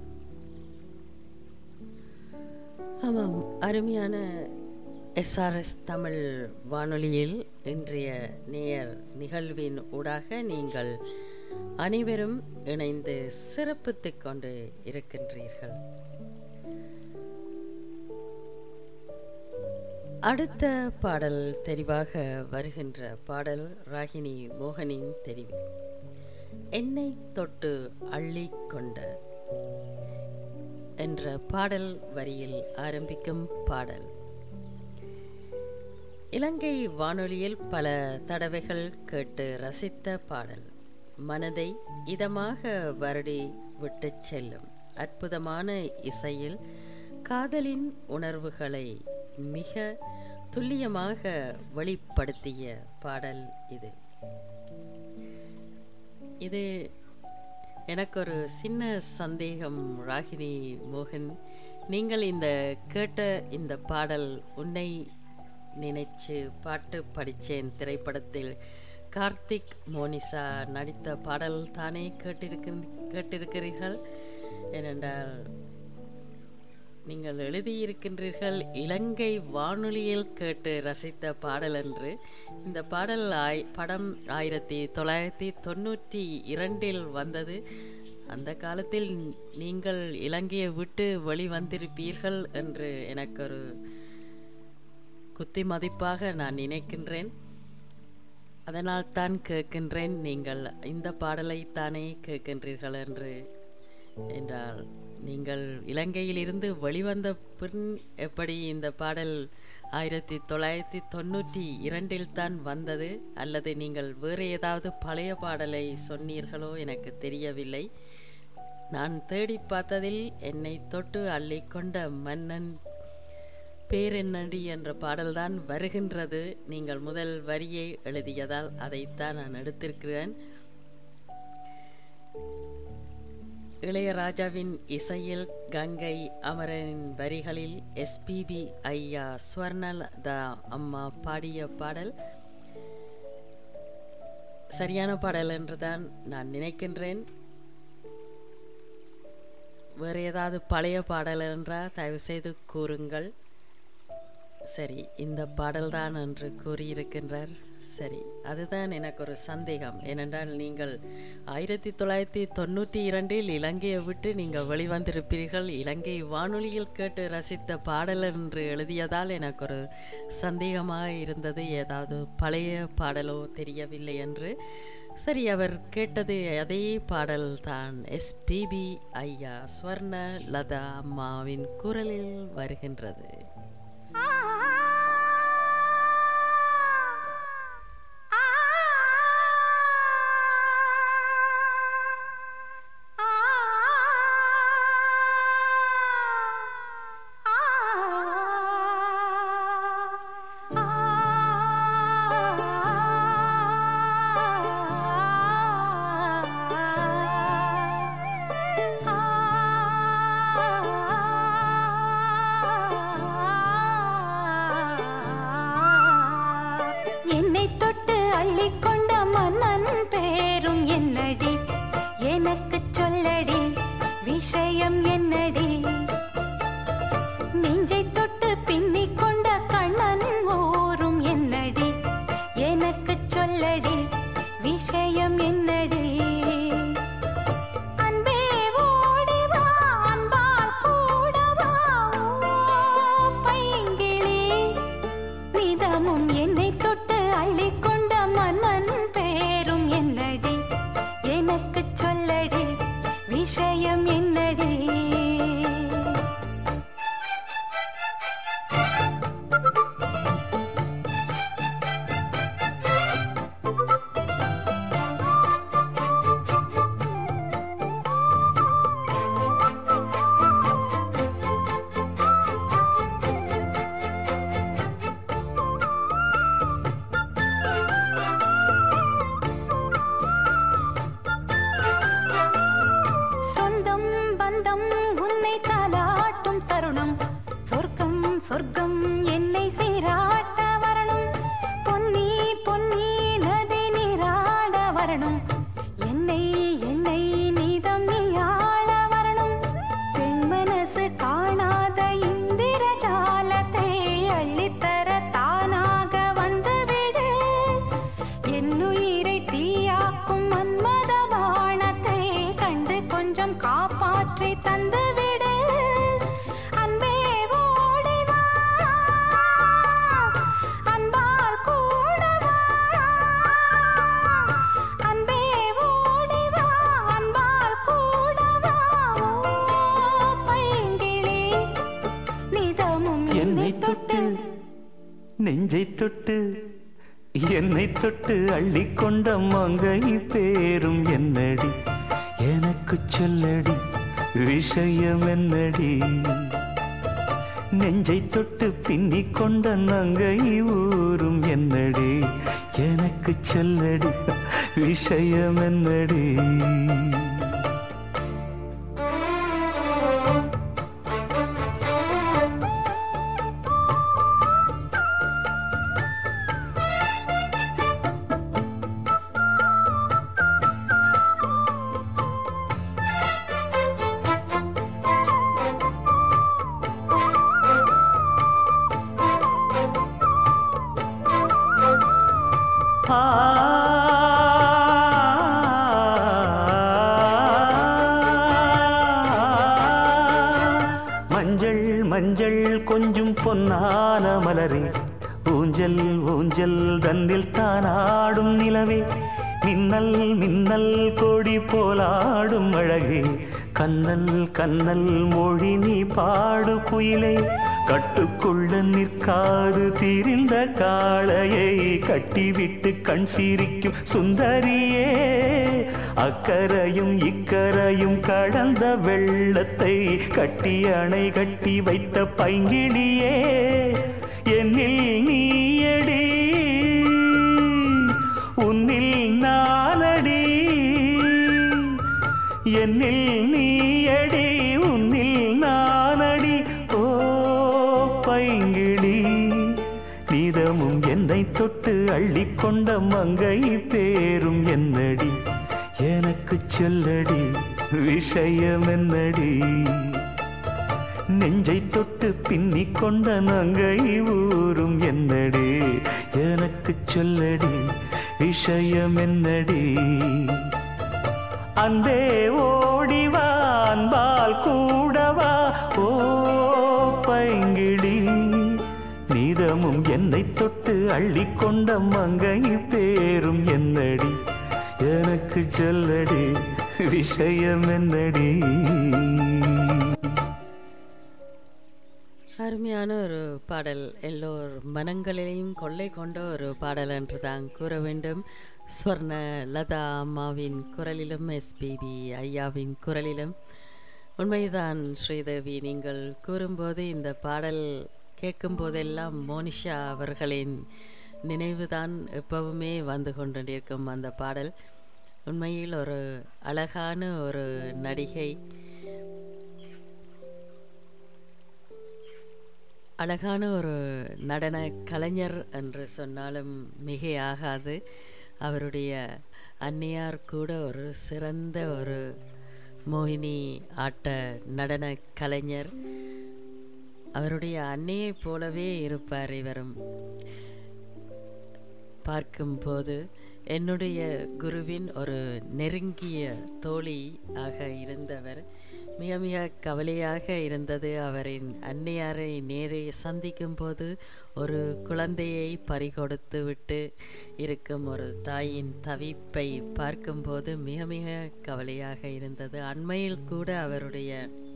A: ஆமாம், அருமையான எஸ்ஆர்எஸ் தமிழ் வானொலியில் இன்றைய நேயர் நிகழ்வின் ஊடாக நீங்கள் அனைவரும் இணைந்து சிறப்பித்துக் கொண்டு இருக்கின்றீர்கள். அடுத்த பாடல் தெரிவாக வருகின்ற பாடல் ராகினி மோகனின் தெரிவு. என்னை தொட்டு அள்ளி கொண்ட என்ற பாடல் வரியில் ஆரம்பிக்கும் பாடல். இலங்கை வானொலியில் பல தடவைகள் கேட்டு ரசித்த பாடல். மனதை இதமாக வருடி விட்டு செல்லும் அற்புதமான இசையில் காதலின் உணர்வுகளை மிக துல்லியமாக வெளிப்படுத்திய பாடல் இது. இது எனக்கு ஒரு சின்ன சந்தேகம் ராகினி மோகன், நீங்கள் இந்த கேட்ட இந்த பாடல் உன்னை நினைச்சு பாட்டு படித்தேன் திரைப்படத்தில் கார்த்திக் மோனிஷா நடித்த பாடல் தானே கேட்டிருக்க கேட்டிருக்கிறீர்கள் ஏனென்றால் நீங்கள் எழுதியிருக்கின்றீர்கள் இலங்கை வானொலியில் கேட்டு ரசித்த பாடல் என்று. இந்த பாடல் ஆய் படம் ஆயிரத்தி தொள்ளாயிரத்தி தொண்ணூற்றி இரண்டில் வந்தது. அந்த காலத்தில் நீங்கள் இலங்கையை விட்டு வெளிவந்திருப்பீர்கள் என்று எனக்கு ஒரு குத்தி மதிப்பாக நான் நினைக்கின்றேன். அதனால் தான் கேட்கின்றேன், நீங்கள் இந்த பாடலை தானே கேட்கின்றீர்கள் என்று. என்றால் நீங்கள் இலங்கையிலிருந்து வெளிவந்த பின் எப்படி இந்த பாடல் ஆயிரத்தி தொள்ளாயிரத்தி தொண்ணூற்றி இரண்டில் தான் வந்தது, அல்லது நீங்கள் வேறு ஏதாவது பழைய பாடலை சொன்னீர்களோ எனக்கு தெரியவில்லை. நான் தேடி பார்த்ததில் என்னை தொட்டு அள்ளிக்கொண்ட மன்னன் பேரென்னடி என்ற பாடல்தான் வருகின்றது. நீங்கள் முதல் வரியை எழுதியதால் அதைத்தான் நான் எடுத்திருக்கிறேன். இளையராஜாவின் இசையில் கங்கை அமரனின் வரிகளில் எஸ்பிபி ஐயா ஸ்வர்ணலதா அம்மா பாடிய பாடல் சரியான பாடல் என்றுதான் நான் நினைக்கின்றேன். வேறு ஏதாவது பழைய பாடல் என்றால் தயவு செய்து கூறுங்கள். சரி, இந்த பாடல்தான் என்று கூறியிருக்கின்றார். சரி, அதுதான் எனக்கு ஒரு சந்தேகம். ஏனென்றால் நீங்கள் ஆயிரத்தி தொள்ளாயிரத்தி தொண்ணூற்றி இரண்டில் இலங்கையை விட்டு நீங்கள் வெளிவந்திருப்பீர்கள், இலங்கை வானொலியில் கேட்டு ரசித்த பாடல் என்று எழுதியதால் எனக்கு ஒரு சந்தேகமாக இருந்தது, ஏதாவது பழைய பாடலோ தெரியவில்லை என்று. சரி, அவர் கேட்டது அதே பாடல் தான். எஸ்பிபி ஐயா ஸ்வர்ண லதா அம்மாவின் குரலில் வருகின்றது.
I: காப்பாற்றி தந்துவிடு அன்பே ஓடிவா. என்னை தொட்டு நெஞ்சை தொட்டு என்னை தொட்டு அள்ளிக்கொண்ட மங்கை பேரும் என்னடி எனக்கு சொல்லடி விஷயம் என்னடி நெஞ்சை தொட்டு பின்னிக் கொண்ட நங்கை ஊரும் என்னடி எனக்கு சொல்லடி விஷயம் என்னடி மஞ்சள் மஞ்சள் கொஞ்சம் பொன்னான மலரே ஊஞ்சல் ஊஞ்சல் தன்னில் தானாடும் நிலவே மின்னல் மின்னல் கொடி போலாடும் அழகே கண்ணல் கண்ணல் மொழி நீ பாடு குயிலே கட்டுக்குள்ள நிற்காது தீரிந்த காளையை கட்டிவிட்டு கண் சிரிக்கும் சுந்தரியே அக்கரையும் இக்கரையும் கடந்த வெள்ளத்தை கட்டி அணை கட்டி வைத்த பைங்கிளியே என்னில் நீயடி உன்னில் நானடி என்னில் நீயடி உன்னில் நானடி ஓ பைங்கிளி நீதமும் என்னை தொட்டு அள்ளிக்கொண்ட மங்கை பேரும் என்னடி எனக்கு சொல்லடி விஷயம் என்னடி நெஞ்சை தொட்டு பின்னிக் கொண்ட நங்கை ஊரும் என்னடி எனக்கு சொல்லடி விஷயம் என்னடி அந்தே ஓடிவா அன்பால் கூடவா ஓ பைங்கிளி நீதமும் என்னை தொட்டு அள்ளிக்கொண்ட மங்கை பேரும் என்னடி எனக்கு சொல்லடி விஷயம் என்னடி
A: அருமையான ஒரு பாடல், எல்லோர் மனங்களையும் கொள்ளை கொண்ட ஒரு பாடல் என்று தான் கூற வேண்டும். ஸ்வர்ண லதா அம்மாவின் குரலிலும் எஸ்பிபி ஐயாவின் குரலிலும். உண்மைதான் ஸ்ரீதேவி, நீங்கள் கூறும்போது இந்த பாடல் கேட்கும் போதெல்லாம் மோனிஷா அவர்களின் நினைவுதான் எப்பவுமே வந்து கொண்டிருக்கும். அந்த பாடல் உண்மையில் ஒரு அழகான ஒரு நடிகை, அழகான ஒரு நடன கலைஞர் என்று சொன்னாலும் மிகையாகாது. அவருடைய அன்னையார் கூட ஒரு சிறந்த ஒரு மோகினி ஆட்ட நடன கலைஞர். அவருடைய அன்னையைப் போலவே இருப்பார் இவரும். பார்க்கும்போது என்னுடைய குருவின் ஒரு நெருங்கிய தோழி ஆக இருந்தவர். மிக மிக கவலையாக இருந்தது அவரின் அன்னையாரை நேரே சந்திக்கும் போது ஒரு குழந்தையை பறிகொடுத்து விட்டு இருக்கும் ஒரு தாயின் தவிப்பை பார்க்கும்போது மிக மிக கவலையாக இருந்தது. அண்மையில் கூட அவருடைய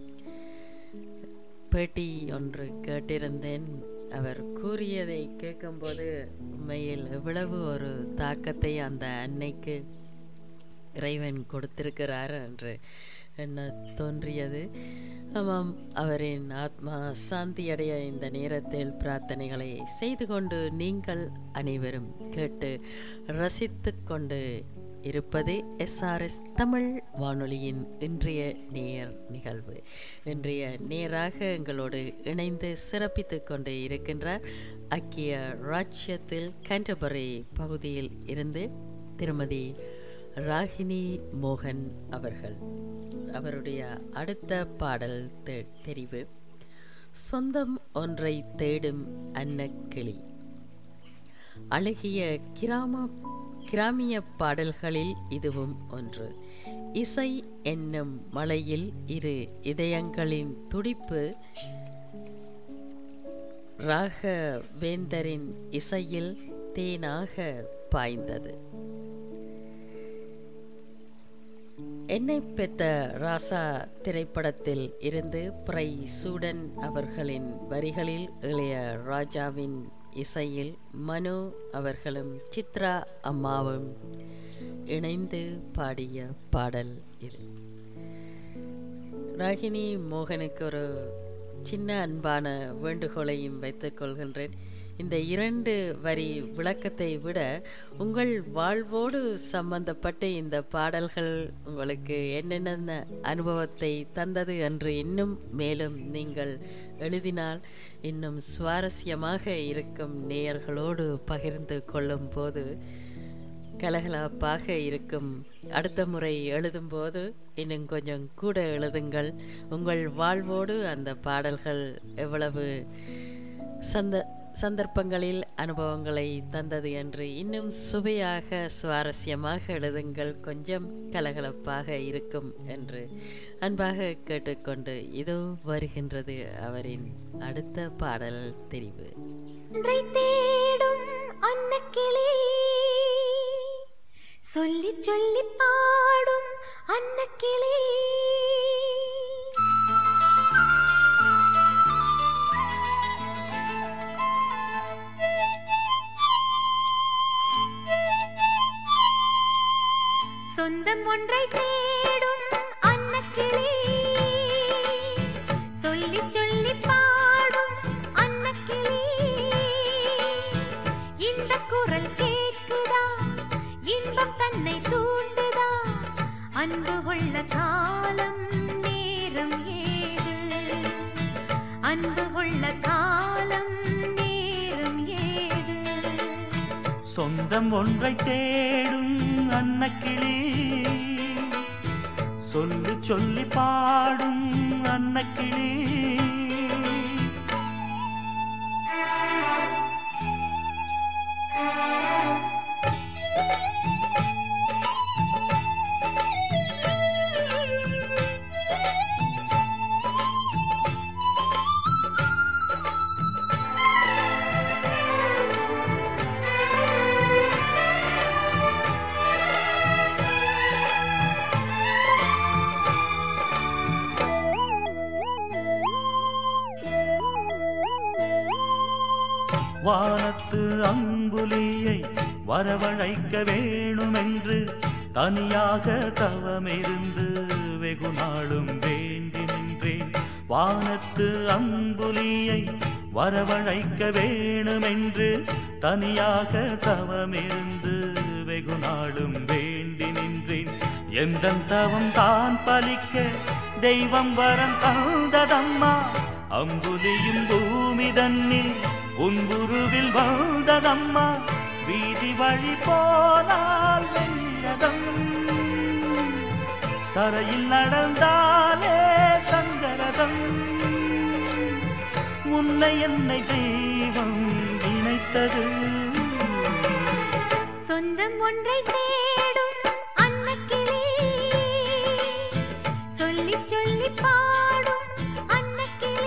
A: பேட்டி ஒன்று கேட்டிருந்தேன். அவர் கூறியதை கேட்கும்போது உண்மையில் எவ்வளவு ஒரு தாக்கத்தை அந்த அன்னைக்கு இறைவன் கொடுத்திருக்கிறார் என்று என்ன தோன்றியது. ஆமாம், அவரின் ஆத்மா சாந்தியடைய இந்த நேரத்தில் பிரார்த்தனைகளை செய்து கொண்டு நீங்கள் அனைவரும் கேட்டு ரசித்து கொண்டு இருப்பது எஸ்ஆர்எஸ் தமிழ் வானொலியின் இன்றைய நேர் நிகழ்வு. இன்றைய நேராக எங்களோடு இணைந்து சிறப்பித்து கொண்டு இருக்கின்றார் ஐக்கிய ராஜ்யத்தில் கேண்டர்பரி பகுதியில் இருந்து திருமதி ராகினி மோகன் அவர்கள். அவருடைய அடுத்த பாடல் தெரிவு சொந்தம் ஒன்றை தேடும் அன்னக்கிளி. அழகிய கிராம கிராமிய பாடல்களில் இதுவும் ஒன்று. இசை என்னும் மலையில் இரு இதயங்களின் துடிப்பு ராகவேந்தரின் இசையில் தேனாக பாய்ந்தது. என்னை பெத்த ராசா திரைப்படத்தில் இருந்து பிறை சூடன் அவர்களின் வரிகளில் இளைய ராஜாவின் இசையில் மனு அவர்களும் சித்ரா அம்மாவும் இணைந்து பாடிய பாடல் இது. ராகினி மோகனுக்கு ஒரு சின்ன அன்பான வேண்டுகோளையும் வைத்துக் கொள்கின்றேன். இந்த இரண்டு வரி விளக்கத்தை விட உங்கள் வாழ்வோடு சம்பந்தப்பட்ட இந்த பாடல்கள் உங்களுக்கு என்னென்ன அனுபவத்தை தந்தது என்று இன்னும் மேலும் நீங்கள் எழுதினால் இன்னும் சுவாரஸ்யமாக இருக்கும் நேயர்களோடு பகிர்ந்து கொள்ளும் போது கலகலப்பாக இருக்கும். அடுத்த முறை எழுதும்போது இன்னும் கொஞ்சம் கூட எழுதுங்கள். உங்கள் வாழ்வோடு அந்த பாடல்கள் எவ்வளவு சந்த சந்தர்ப்பங்களில் அனுபவங்களை தந்தது என்று இன்னும் சுவையாக சுவாரஸ்யமாக எழுதுங்கள். கொஞ்சம் கலகலப்பாக இருக்கும் என்று அன்பாக கேட்டுக்கொண்டு இதோ வருகின்றது அவரின் அடுத்த பாடல் தெரிவு.
G: தேடும் அன்னக்கிளி சொல்லி சொல்லி பாடும் அன்னக்கிளி சொந்தம் ஒன்றை தேடும் அன்னக்கிளி சொல்லி சொல்லி பாடும் அன்னக்கிளி இந்த குரல் கேட்குதா இன்பம் தன்னை தூண்டுதா அன்பு உள்ள காலம் நேரம் ஏது அன்பு உள்ள காலம் நேரம் ஏது
I: சொந்தம் ஒன்றை தேடும் அன்னக்கிளி சொல்லி சொல்லி பாடும் அன்னக்கிளி வானத்து அம்புலியை வரவழைக்க வேணுமென்று தனியாக தவமிருந்து வெகு நாளும் வேண்டி நின்றேன். வானத்து அம்புலியை வரவழைக்க வேணுமென்று தனியாக தவமிருந்து வெகு நாளும் வேண்டி நின்றேன். எந்த தவம் தான் பலிக்க தெய்வம் வரம் தந்ததம்மா அம்புலியும் பூமி தன்னில் உன்புருவில் வாழ்ந்ததம்மா வீதி வழி போனால் வெள்ளதம் தரையில் நடந்தாலே சங்கரதம் உன்னை என்னை தெய்வம் இணைத்தது
G: சொந்தம் ஒன்றை தேடும் அன்னக்கிளி சொல்லி சொல்லி பாடும் அன்னக்கிளி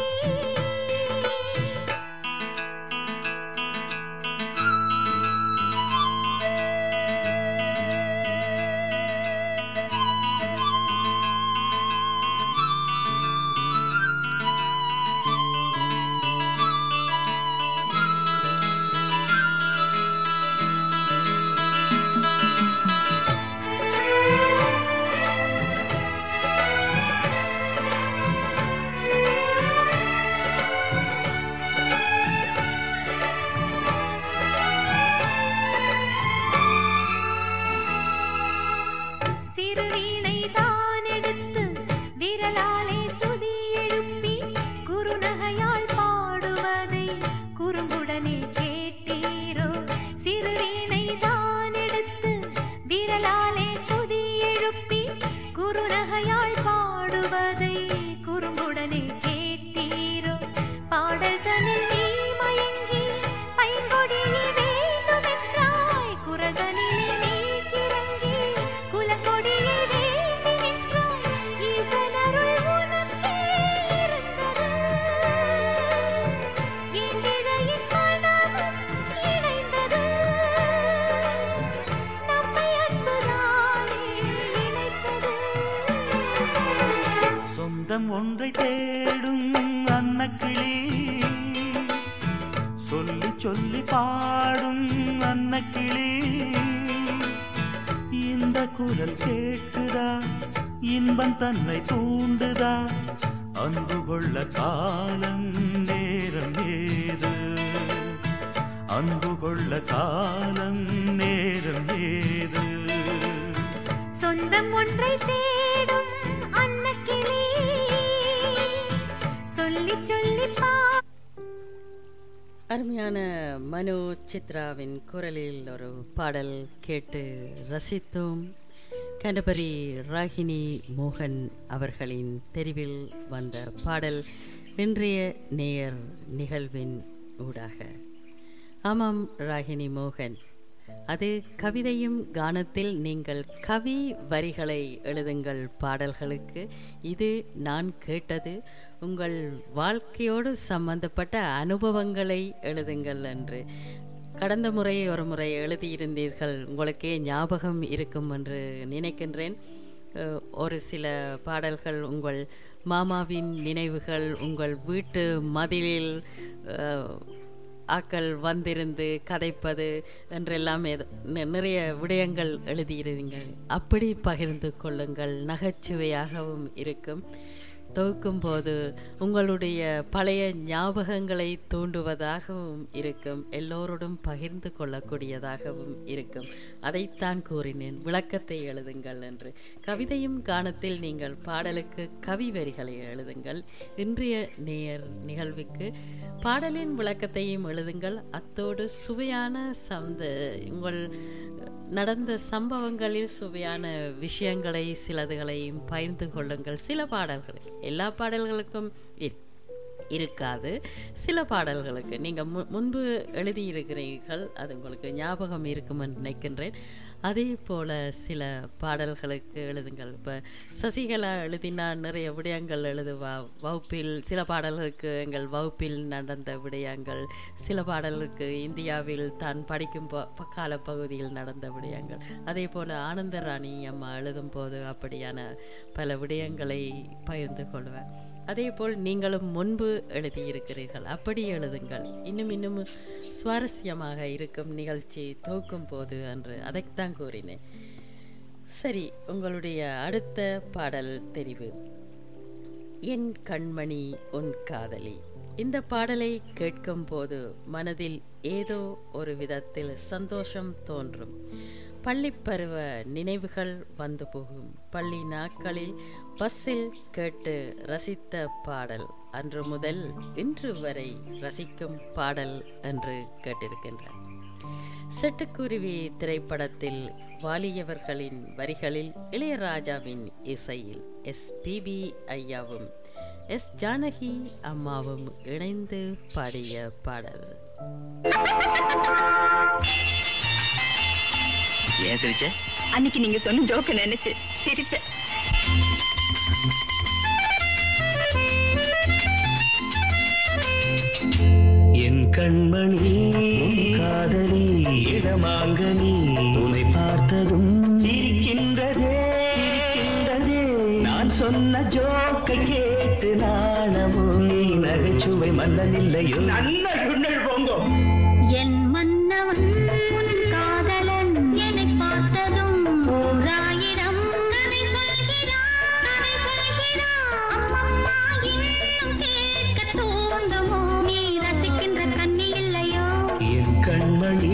I: தேடும் அன்னக்கிளி சொல்லி சொல்லி பாடும் அன்னக்கிளி இந்த குரல் கேட்குதா இன்பம் தன்னை தூண்டுதா அன்பு கொள்ள காலம் நேரம் ஏது அன்பு கொள்ள காலம் நேரம் ஏது
G: சொந்தம் ஒன்றை தேடும் அன்னக்கிளி சொல்லி சொல்லி பா.
A: அருமையான மனோ சித்ராவின் குரலில் ஒரு பாடல் கேட்டு ரசித்தோம். கண்டபரி ராகினி மோகன் அவர்களின் தெரிவில் வந்த பாடல் இன்றைய நேயர் நிகழ்வின் ஊடாக. ஆமாம் ராகினி மோகன், அது கவிதையும் கானத்தில் நீங்கள் கவி வரிகளை எழுதுங்கள் பாடல்களுக்கு. இது நான் கேட்டது உங்கள் வாழ்க்கையோடு சம்பந்தப்பட்ட அனுபவங்களை எழுதுங்கள் என்று. கடந்த முறை ஒரு முறை எழுதியிருந்தீர்கள், உங்களுக்கே ஞாபகம் இருக்கும் என்று நினைக்கின்றேன். ஒரு சில பாடல்கள் உங்கள் மாமாவின் நினைவுகள், உங்கள் வீட்டு மதிலில் ஆக்கள் வந்திருந்து கதைப்பது என்றெல்லாம் நிறைய விடயங்கள் எழுதியிருந்தீர்கள். அப்படி பகிர்ந்து கொள்ளுங்கள், நகைச்சுவையாகவும் இருக்கும். தொகுக்கும் போது உங்களுடைய பழைய ஞாபகங்களை தூண்டுவதாகவும் இருக்கும், எல்லோரோடும் பகிர்ந்து கொள்ளக்கூடியதாகவும் இருக்கும். அதைத்தான் கூறினேன், விளக்கத்தை எழுதுங்கள் என்று. கவிதையும் கானத்தில் நீங்கள் பாடலுக்கு கவி வரிகளை எழுதுங்கள். இன்றைய நேயர் நிகழ்வுக்கு பாடலின் விளக்கத்தையும் எழுதுங்கள். அத்தோடு சுவையான சந்த உங்கள் நடந்த சம்பவங்களில் சுவையான விஷயங்களை சிலதுகளையும் பகிர்ந்து கொள்ளுங்கள். சில பாடல்கள், எல்லா பாடல்களுக்கும் இருக்காது, சில பாடல்களுக்கு நீங்கள் மு முன்பு எழுதியிருக்கிறீர்கள், அது உங்களுக்கு ஞாபகம் இருக்கும் என்று நினைக்கின்றேன். அதே போல் சில பாடல்களுக்கு எழுதுங்கள். இப்போ சசிகலா எழுதினா நிறைய விடயங்கள் எழுதுவா வகுப்பில். சில பாடல்களுக்கு எங்கள் வகுப்பில் நடந்த விடயங்கள், சில பாடல்களுக்கு இந்தியாவில் தான் படிக்கும் கால பகுதியில் நடந்த விடயங்கள். அதே போல் ஆனந்தராணி அம்மா எழுதும் போது அப்படியான பல விடயங்களை பகிர்ந்து கொள்வேன். அதே போல் நீங்களும் முன்பு எழுதியிருக்கிறீர்கள், அப்படி எழுதுங்கள். இன்னும் இன்னும் சுவாரஸ்யமாக இருக்கும் நிகழ்ச்சி தொகுக்கும் போது என்று அதைத்தான் கூறினேன். சரி, உங்களுடைய அடுத்த பாடல் தெரிவு என் கண்மணி உன் காதலி. இந்த பாடலை கேட்கும் போது மனதில் ஏதோ ஒரு விதத்தில் சந்தோஷம் தோன்றும். பள்ளிப்பருவ நினைவுகள் வந்து போகும். பள்ளி நாட்களில் பஸ்ஸில் கேட்டு ரசித்த பாடல், அன்று முதல் இன்று வரை ரசிக்கும் பாடல் என்று கேட்டிருக்கின்றார். செட்டுக்குருவி திரைப்படத்தில் வாலியவர்களின் வரிகளில் இளையராஜாவின் இசையில் எஸ் பி பி ஐயாவும் எஸ் ஜானகி அம்மாவும் இணைந்து பாடிய பாடல்.
J: ஏன் சிரிச்ச? அன்னைக்கு நீங்க சொன்ன ஜோக்க நினைச்சு சிரிச்ச.
E: என் கண்மணி காதலி இடமாங்கனி உன்னை பார்த்ததும் சிரிக்கின்றதே சிரிக்கின்றதே. நான் சொன்ன ஜோக்க கேட்டு நாணமும் நகைச்சுவை மன்னன் இல்லையோ. நல்ல குண்டல் போங்கோ.
G: என் மன்னவன் உன் காதலன் என்னை பார்த்ததும் ஓராயிரம் கதை சொல்கிறான் கதை சொல்கிறான். அம்மம்மா இன்னும் கேட்க தூங்கமோ, நீ ரசிக்கின்ற கண்ணி இல்லையோ.
E: என் கண்மணி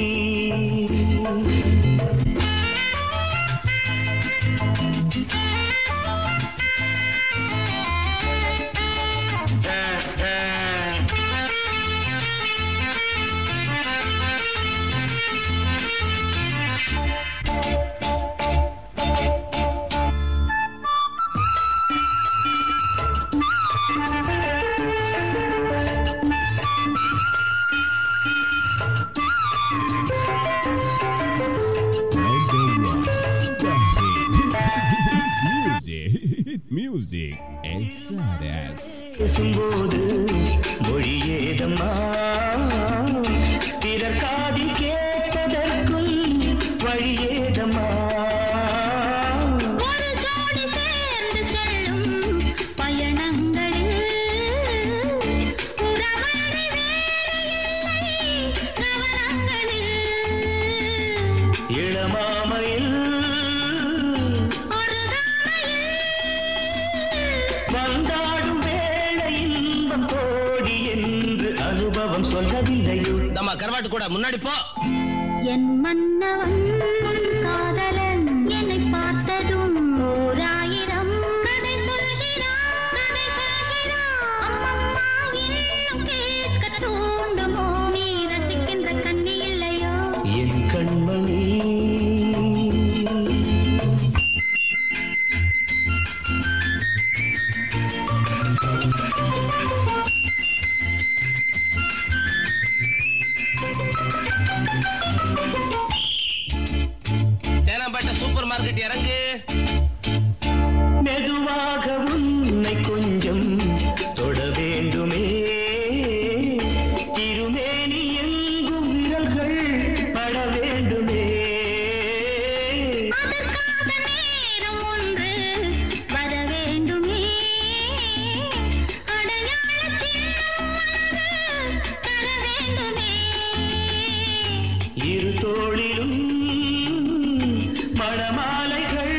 E: பேசும்போது மொழியேதம்மா, பிறர் காதில் கேட்பதற்கும் வழியேதம்மா.
G: ஒரு ஜோடி சேர்ந்து செல்லும் பயணங்களில்
E: முகம் சொல்லவில்லையோ
K: நம்ம கருவாட்டு கூட முன்னாடி போ.
G: என் மன்னவன் உன் காதலன் என்னை பார்த்ததும் ஓராயிரம் கதை சொல்கிறான் கதை சொல்கிறான் அம்மம்மா இன்னும் கேட்க தூண்டுமோ நீ ரசிக்கின்ற கண்ணி இல்லையோ
E: என் கண்மணி
K: தேனாம்பேட்டை சூப்பர் மார்க்கெட் இறங்கு.
E: மெதுவாக உன்னை கொஞ்சம் தொட வேண்டுமே திருமேனி எங்கும் விரல்கள் பட வேண்டுமே
G: அதற்காக நேரம் ஒன்று வர வேண்டுமே அடையாள சின்னம் ஒன்று தர வேண்டுமே
E: இரு தோளிலும் மணமாலைகள்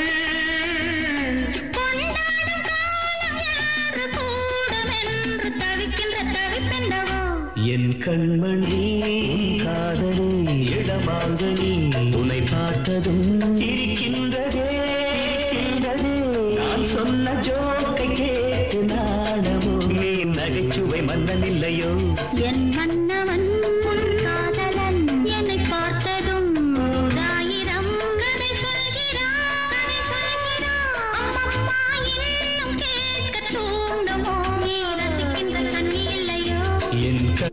G: கொண்டாடும் காலம் யாரு கூடுமென்று தவிக்கின்ற தவிப்பென்னவோ
E: என் கண்மணி உன் காதலி இடமாங்கனி உன்னை பார்த்ததும் இருக்கின்றதே இருக்கின்றதே. நான் சொன்ன ஜோக்கை கேட்டு நாணமோ நீ நகைச்சுவை மன்னன் இல்லையோ
G: என் மன்னவன் உன் காதலன் என்னை பார்த்ததும் ஓராயிரம் கதை சொல்கிறான் கதை சொல்கிறான் அம்மம்மா இன்னும் கேட்க தூண்டுமோ நீ ரசிக்கின்ற கண்ணி இல்லையோ
E: என் க-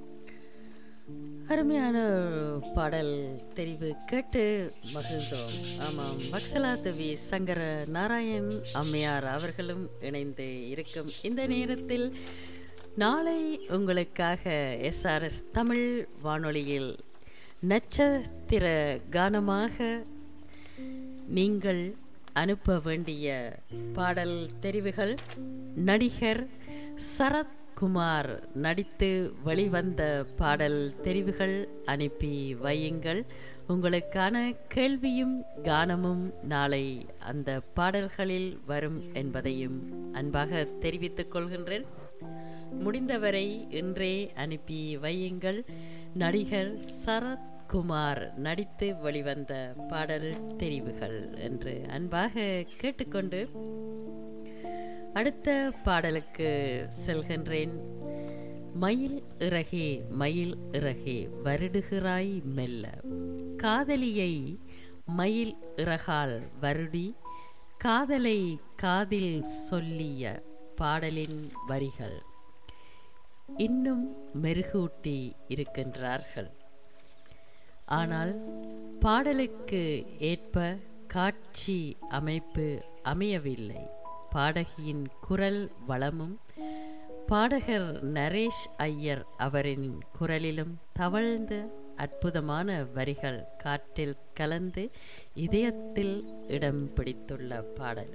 A: அருமையான ஒரு பாடல் தெரிவு கேட்டு மகிழ்ந்தோம். ஆமாம், பக்சலாதேவி சங்கர நாராயண் அம்மையார் அவர்களும் இணைந்து இருக்கும் இந்த நேரத்தில் நாளை உங்களுக்காக எஸ்ஆர்எஸ் தமிழ் வானொலியில் நட்சத்திர கானமாக நீங்கள் அனுப்ப வேண்டிய பாடல் தெரிவுகள் நடிகர் சரத்குமார் நடித்து வெளிவந்த பாடல் தெரிவுகள் அனுப்பி வையுங்கள். உங்களுக்கான கேள்வியும் கானமும் நாளை அந்த பாடல்களில் வரும் என்பதையும் அன்பாக தெரிவித்துக் கொள்கின்றேன். முடிந்தவரை இன்றே அனுப்பி வையுங்கள். நடிகர் சரத்குமார் நடித்து வெளிவந்த பாடல் தெரிவுகள் என்று அன்பாக கேட்டுக்கொண்டு அடுத்த பாடலுக்கு செல்கின்றேன். மயில் இறகே மயில் இறகே வருடுகிறாய் மெல்ல, காதலியை மயில் இறகால் வருடி காதலை காதில் சொல்லிய பாடலின் வரிகள் இன்னும் மெருகூட்டி இருக்கின்றார்கள். ஆனால் பாடலுக்கு ஏற்ப காட்சி அமைப்பு அமையவில்லை. பாடகியின் குரல் வளமும் பாடகர் நரேஷ் ஐயர் அவரின் குரலிலும் தவழ்ந்த அற்புதமான வரிகள் காற்றில் கலந்து இதயத்தில் இடம் பிடித்துள்ள பாடல்.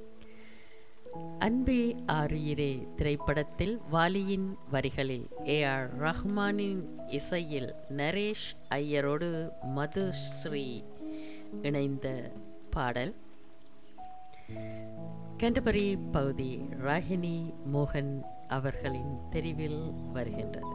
A: அன்பே ஆருயிரே திரைப்படத்தில் வாலியின் வரிகளில் ஏ ஆர் ரஹ்மானின் இசையில் நரேஷ் ஐயரோடு மதுஸ்ரீ இணைந்த பாடல். கேண்டபரி பகுதி ராகினி மோகன் அவர்களின் தெரிவில் வருகின்றது.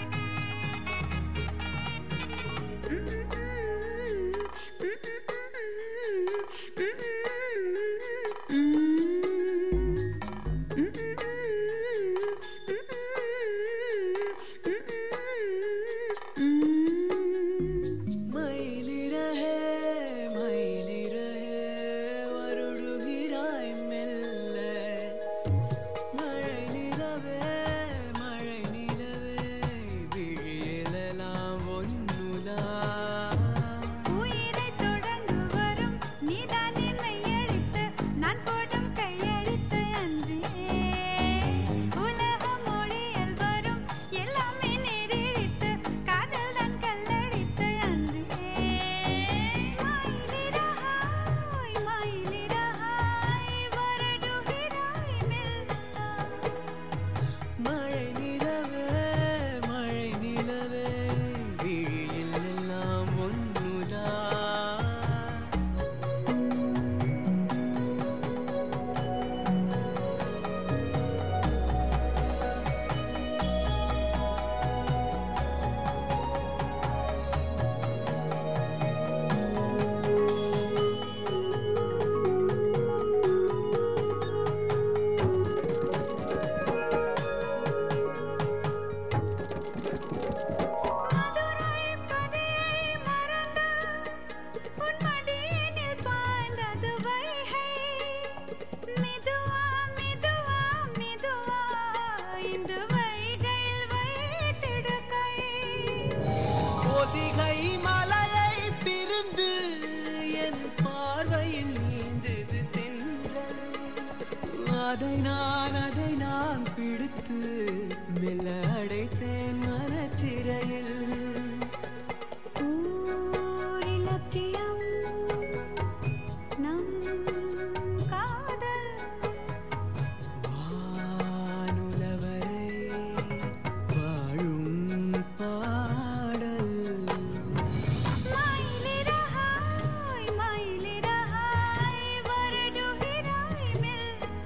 L: Mm-mm-mm. அதை நான் அதை நான் பிடித்து மெல்ல அடைத்தேன் மனச்சிறையில்.
M: ஊரிலக்கியம் நம் காதல்
L: வானுலவரை வாழும் பாடல்.
M: மயிலிறகாய் மயிலிறகாய் வருடுகிறாய் மெல்ல.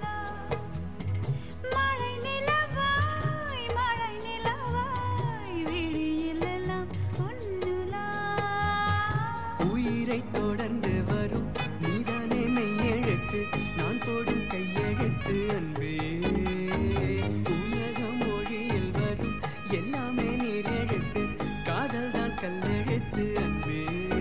M: மழை நிலவாய் மழை நிலவாய் விழியிலெல்லாம் பொன்னுலா.
L: உயிரை தொடர்ந்து வரும் நீதானே மெய்யெழுத்து, நான் போடும் கையெழுத்து அன்பே. உலகம் மொழியில் வரும் எல்லாமே நீர் எழுத்து, காதல் தான் கல்லெழுத்து அன்பே.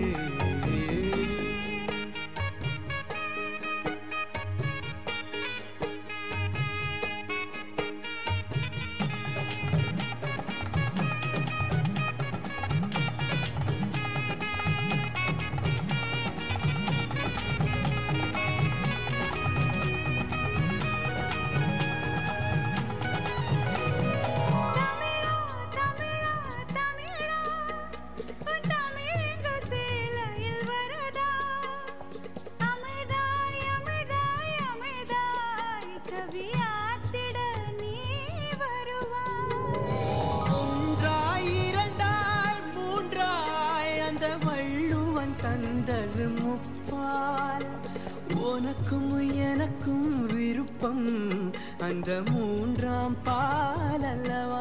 M: தமிழா தமிழா தமிழா உன் தமிழெங்க சேலையில் வரதா. அமிர்தாய் அமிர்தாய் அமிர்தாய் கவியாத்திட நீ வருவாய்.
L: ஒன்றாய் இரண்டாய் மூன்றாய் அந்த வள்ளுவன் தந்தது முப்பால். உனக்கும் எனக்கும் விருப்பம் அந்த மூன்றாம் பால் அல்லவா.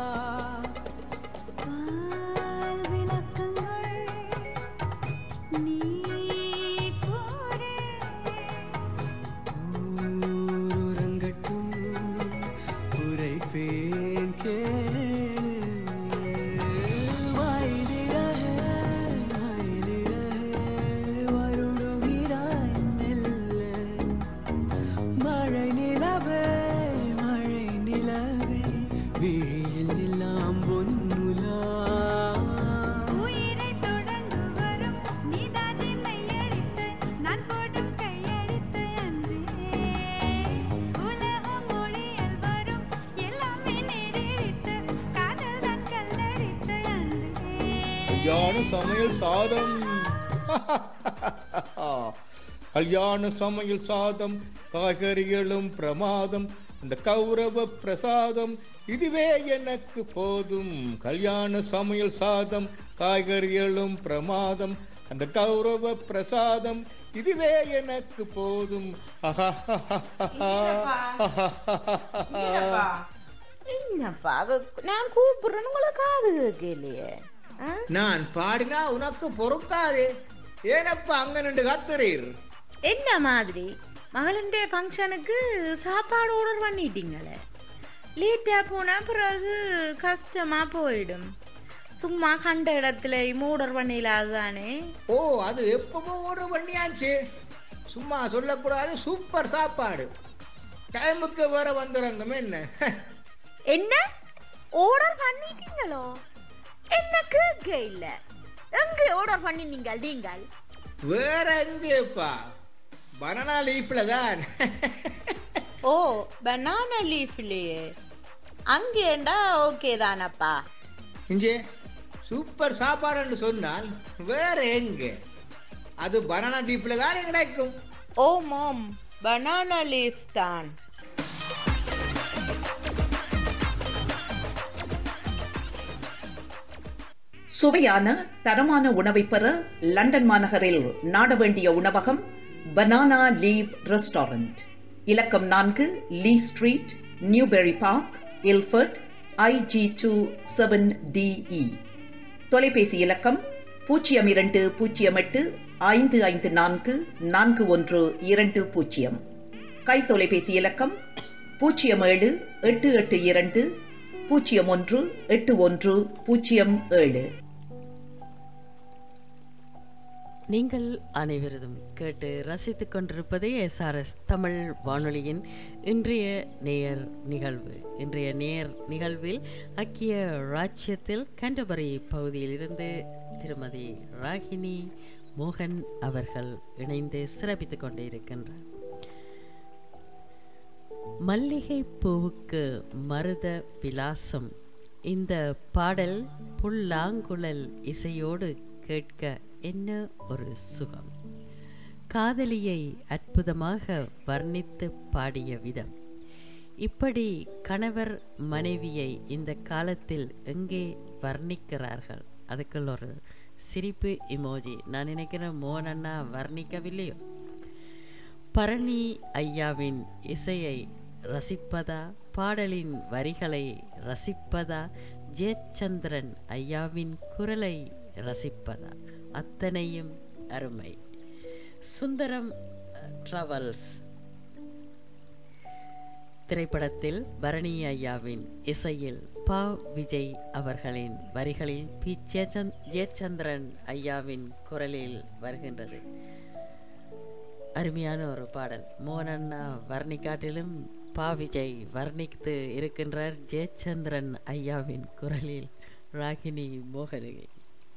M: பால் விளக்கங்கள் நீ கூறு.
L: ஊருறங்கட்டும் உரைப்பேன் கேளு. மயிலிறகே மயிலிறகே வருடுகிறாய் மெல்ல. மழை நிலவே மழை நிலவே விழியில் எல்லாம் பொன்னுலா.
M: உயிரை தொடர்ந்து வரும் நீதானே மெய்யெழுத்து, நான் போடும் கையெழுத்து அன்பே. உலகம் மொழியில் வரும் எல்லாமே நேரெழுத்து, காதல் தான் கல்லெழுத்து அன்பே.
N: கல்யாண சமையல் சாதம் கல்யாண சமையல் சாதம் காய்கறிகளும் பிரமாதம் அந்த கௌரவ பிரசாதம் இதுவே எனக்கு போதும். கல்யாண சமையல் சாதம் காய்கறிகளும் பிரமாதம் அந்த கௌரவ பிரசாதம் இதுவே எனக்கு போதும்.
O: என்னப்பா நான் கூப்பிடுறேன்னு உங்களை காது கேட்கலையே.
N: நான் பாடினா உனக்கு பொறுக்காது. ஏனப்பா அங்க நின்று கத்துறீர்?
O: என்ன மாதிரி மகளின் ஃபங்க்ஷனுக்கு சாப்பாடு ஆர்டர் பண்ணிட்டீங்களே, லேட்டாக போனால் பிறகு கஷ்டமாக போயிடும். சும்மா கண்ட இடத்துல ஆர்டர் பண்ணிடலாதானே.
N: ஓ, அது எப்பவும் ஆர்டர் பண்ணியாச்சு. சும்மா சொல்லக்கூடாது. சூப்பர் சாப்பாடு டைமுக்கு வர வந்துடுங்க. என்ன
O: என்ன ஆர்டர் பண்ணிட்டீங்களோ? என்ன கேட்க இல்லை. எங்கே ஆர்டர் பண்ணினீங்க நீங்கள்?
N: வேற எங்கேப்பா? பனானா லீஃப்ல தான்.
O: ஓ, பனானா லீஃப்லயே அங்கேண்டா ஓகே தானப்பா.
N: இங்கே சூப்பர் சாப்பாடுன்னு சொன்னால் வேற எங்க? அது பனானா லீஃப்ல தான் கிடைக்கும்.
O: ஓம் ஓம், பனானா லீஃப் தான்.
P: சுவையான தரமான உணவை பெற லண்டன் மாநகரில் நாட வேண்டிய உணவகம் பனானா லீவ் ரெஸ்டாரண்ட். இலக்கம் நான்கு Lee street, Newbury park, Ilford, I G two seven D E. தொலைபேசி இலக்கம் பூஜ்ஜியம் இரண்டு பூஜ்ஜியம் எட்டு ஐந்து ஐந்து நான்கு நான்கு ஒன்று இரண்டு பூஜ்ஜியம். கை தொலைபேசி இலக்கம் பூஜ்ஜியம் ஏழு எட்டு எட்டு இரண்டு பூஜ்ஜியம் ஒன்று எட்டு ஒன்று பூஜ்ஜியம் ஏழு.
A: நீங்கள் அனைவரும் கேட்டு ரசித்துக் கொண்டிருப்பது எஸ்ஆர்எஸ் தமிழ் வானொலியின் இன்றைய நேயர் நிகழ்வு. இன்றைய நேயர் நிகழ்வில் ஐக்கிய ராஜ்யத்தில் கேண்டபரி பகுதியிலிருந்து திருமதி ராகினி மோகன் அவர்கள் இணைந்து சிறப்பித்துக் கொண்டிருக்கின்றார். மல்லிகை பூவுக்கு மருத விலாசம். இந்த பாடல் புல்லாங்குழல் இசையோடு கேட்க என்ன ஒரு சுகம். காதலியை அற்புதமாக வர்ணித்து பாடிய விதம். இப்படி கணவர் மனைவியை இந்த காலத்தில் எங்கே வர்ணிக்கிறார்கள்? அதுக்குள்ள ஒரு சிரிப்பு இமோஜி. நான் நினைக்கிறேன் மோகனண்ணா வர்ணிக்கவில்லையோ. பரணி ஐயாவின் இசையை ரசிப்பதா, பாடலின் வரிகளை ரசிப்பதா, ஜெயச்சந்திரன் ஐயாவின் குரலை ரசிப்பதா, அத்தனையும் அருமை. சுந்தரம் டிராவல்ஸ் திரைப்படத்தில் பரணி ஐயாவின் இசையில் பா விஜய் அவர்களின் வரிகளில் பி ஜெயச்சந்திரன் ஐயாவின் குரலில் வருகின்றது. அருமையான ஒரு பாடல். மோகனண்ணா வர்ணிக்காட்டிலும் பா விஜய் வர்ணித்து இருக்கின்றார் ஜெயச்சந்திரன் ஐயாவின் குரலில் ராகினி மோகனகி.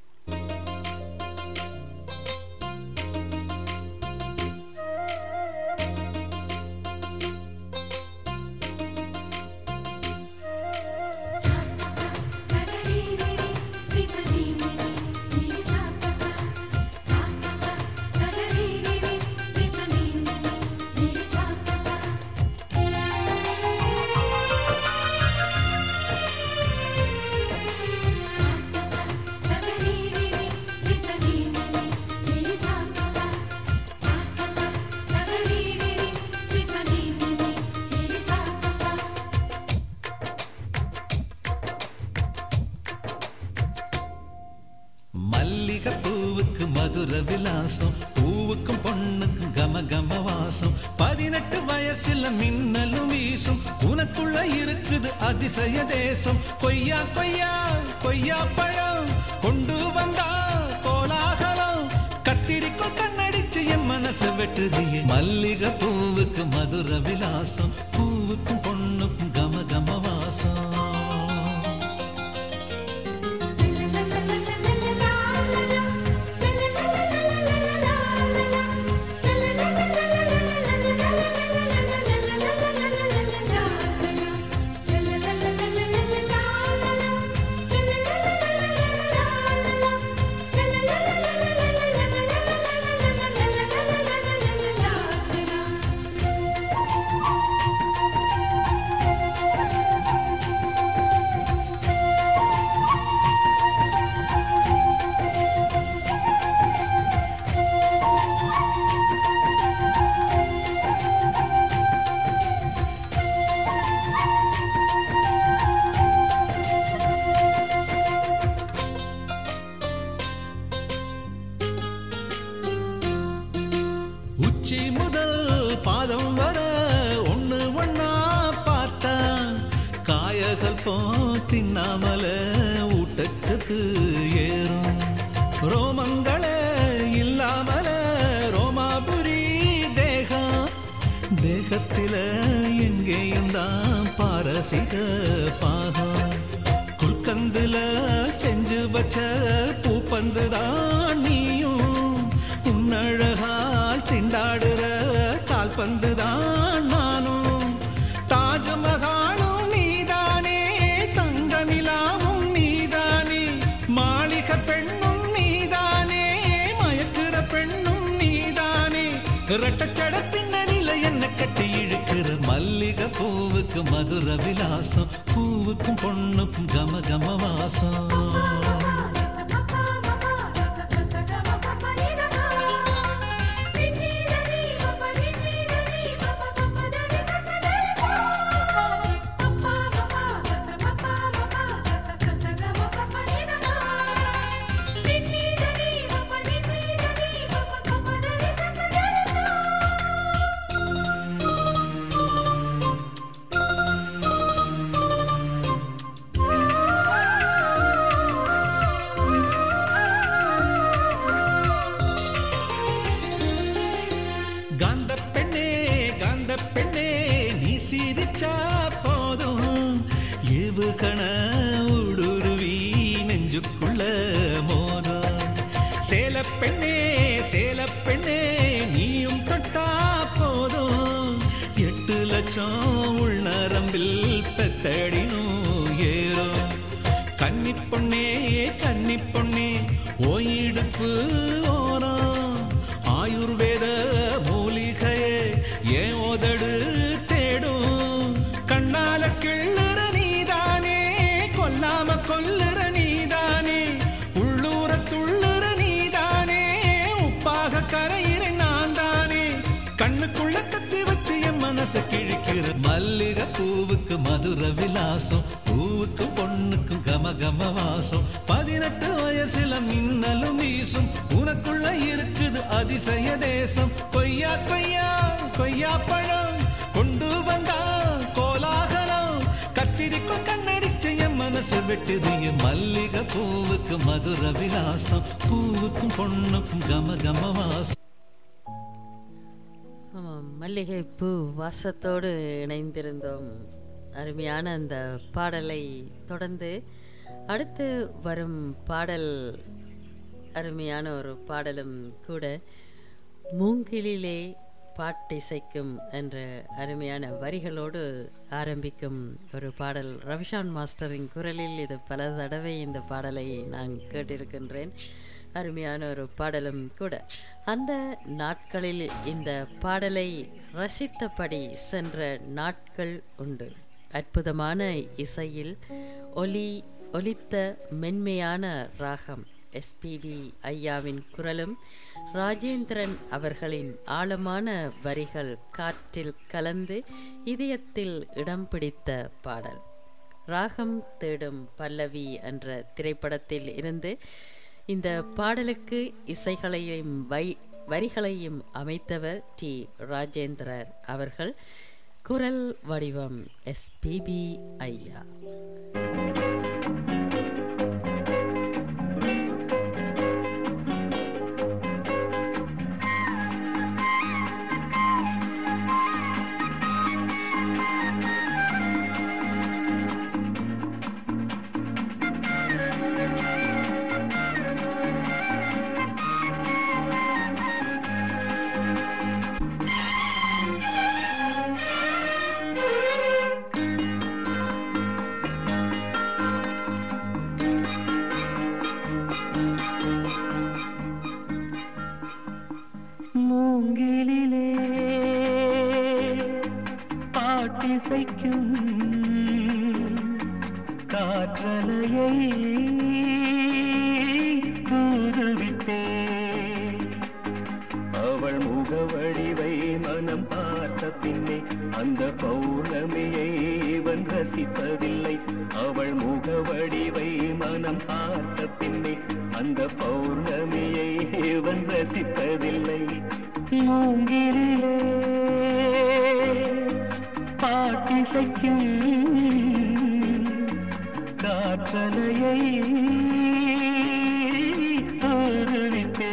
C: விலாசம் பூவுக்கும் பொண்ணுக்கும் கம கம வாசம் பதினெட்டு வயசுல மின்னலும் வீசும் உனக்குள்ள இருக்குது அதிசய தேசம் கொய்யா கொய்யா கொய்யா பழம் கொண்டு வந்தா கோலாகலம் கத்திரிக்கோள் கண்ணடிச்சு என் மனசை வெட்டுதியே மல்லிகை பூவுக்கு மதுர விலாசம் பூவுக்கும் பொண்ணுக்கும் கம கம வாசம் உச்சி முதல் பாதம் வர ஒண்ணு ஒண்ணா பார்த்தா காயகள் போ தின்னாமல ஊட்டச்சத்து ஏறும் ரோமங்களே இல்லாமல ரோமாபுரி தேகம் தேகத்தில எங்கேயும் தான் பாரசீக பாகம் குல்கந்துல செஞ்சு வச்ச பூப்பந்துதான் நீயும் உன்னழகால் திண்டாடுற கால்பந்துதான் நானும் தாஜ்மஹாலும் நீதானே தங்க நிலாவும் நீதானே மாளிகை பெண்ணும் நீதானே மயக்குற பெண்ணும் நீதானே இரட்டச்சட பின்னணியில என்ன கட்டி இழுக்கிற மல்லிகை பூவுக்கு மதுர விலாசம் பூவுக்கும் பொண்ணுக்கும் கம கம வாசம் கண ஊடுருவி நெஞ்சுக்குள்ள மோதும் சேல பெண்ணே சேல பெண்ணே நீயும் தொட்டா போதும் எட்டு லட்சம் மனச கிழிக்கிற மல்லிகை பூவுக்கு மதுர விலாசம் பூவுக்கு பொண்ணுக்கும் கம கம வாசம் பதினெட்டு வயசுல மின்னலும் வீசும் உனக்குள்ள இருக்குது அதிசய தேசம் கொய்யா கொய்யா கொய்யா பழம் கொண்டு வந்தா கோலாகலம் கத்திரிக்கும் கண்ணடிச்ச என் மனசு வெட்டுது என் மல்லிகை பூவுக்கு மதுர விலாசம் பூவுக்கும் பொண்ணுக்கும் கம கம வாசம்.
A: ஆமாம், மல்லிகை பூ வாசத்தோடு இணைந்திருந்தோம். அருமையான அந்த பாடலை தொடர்ந்து அடுத்து வரும் பாடல் அருமையான ஒரு பாடலும் கூட. மூங்கிலிலே பாட்டிசைக்கும் என்ற அருமையான வரிகளோடு ஆரம்பிக்கும் ஒரு பாடல். ரவிஷான் மாஸ்டரின் குரலில் இது பல தடவை இந்த பாடலை நான் கேட்டிருக்கின்றேன். அருமையான ஒரு பாடலும் கூட. அந்த நாட்களில் இந்த பாடலை ரசித்தபடி சென்ற நாட்கள் உண்டு. அற்புதமான இசையில் ஒலி ஒலித்த மென்மையான ராகம் எஸ்பிபி ஐயாவின் குரலும் ராஜேந்திரன் அவர்களின் ஆழமான வரிகள் காற்றில் கலந்து இதயத்தில் இடம் பிடித்த பாடல். ராகம் தேடும் பல்லவி என்ற திரைப்படத்தில் இருந்து இந்த பாடலுக்கு இசைகளையும் வை வரிகளையும் அமைத்தவர் டி ராஜேந்திரர் அவர்கள். குரல் வடிவம் எஸ்பிபி ஐயா.
I: காற்றலையை தூதுவிட்டே அவள் முகவடிவை மனம் பார்த்த பின்னே அந்த பௌர்ணமியை இவன் ரசிப்பதில்லை. அவள் முகவடிவை மனம் பார்த்த பின்னே அந்த பௌர்ணமியை இவன் ரசிப்பதில்லை. மூங்கிலே பாட்டிசைக்கும் காற்றலையை தூதுவிட்டே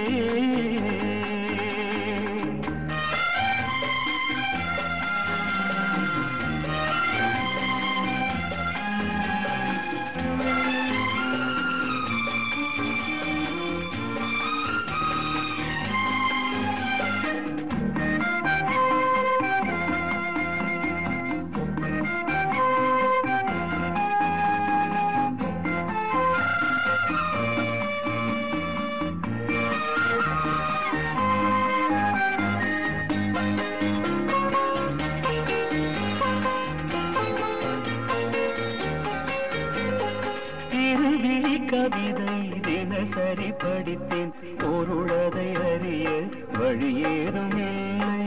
I: கவிதை தினசரி படித்தேன், பொருளதை அறிய வழியேறும் இல்லை.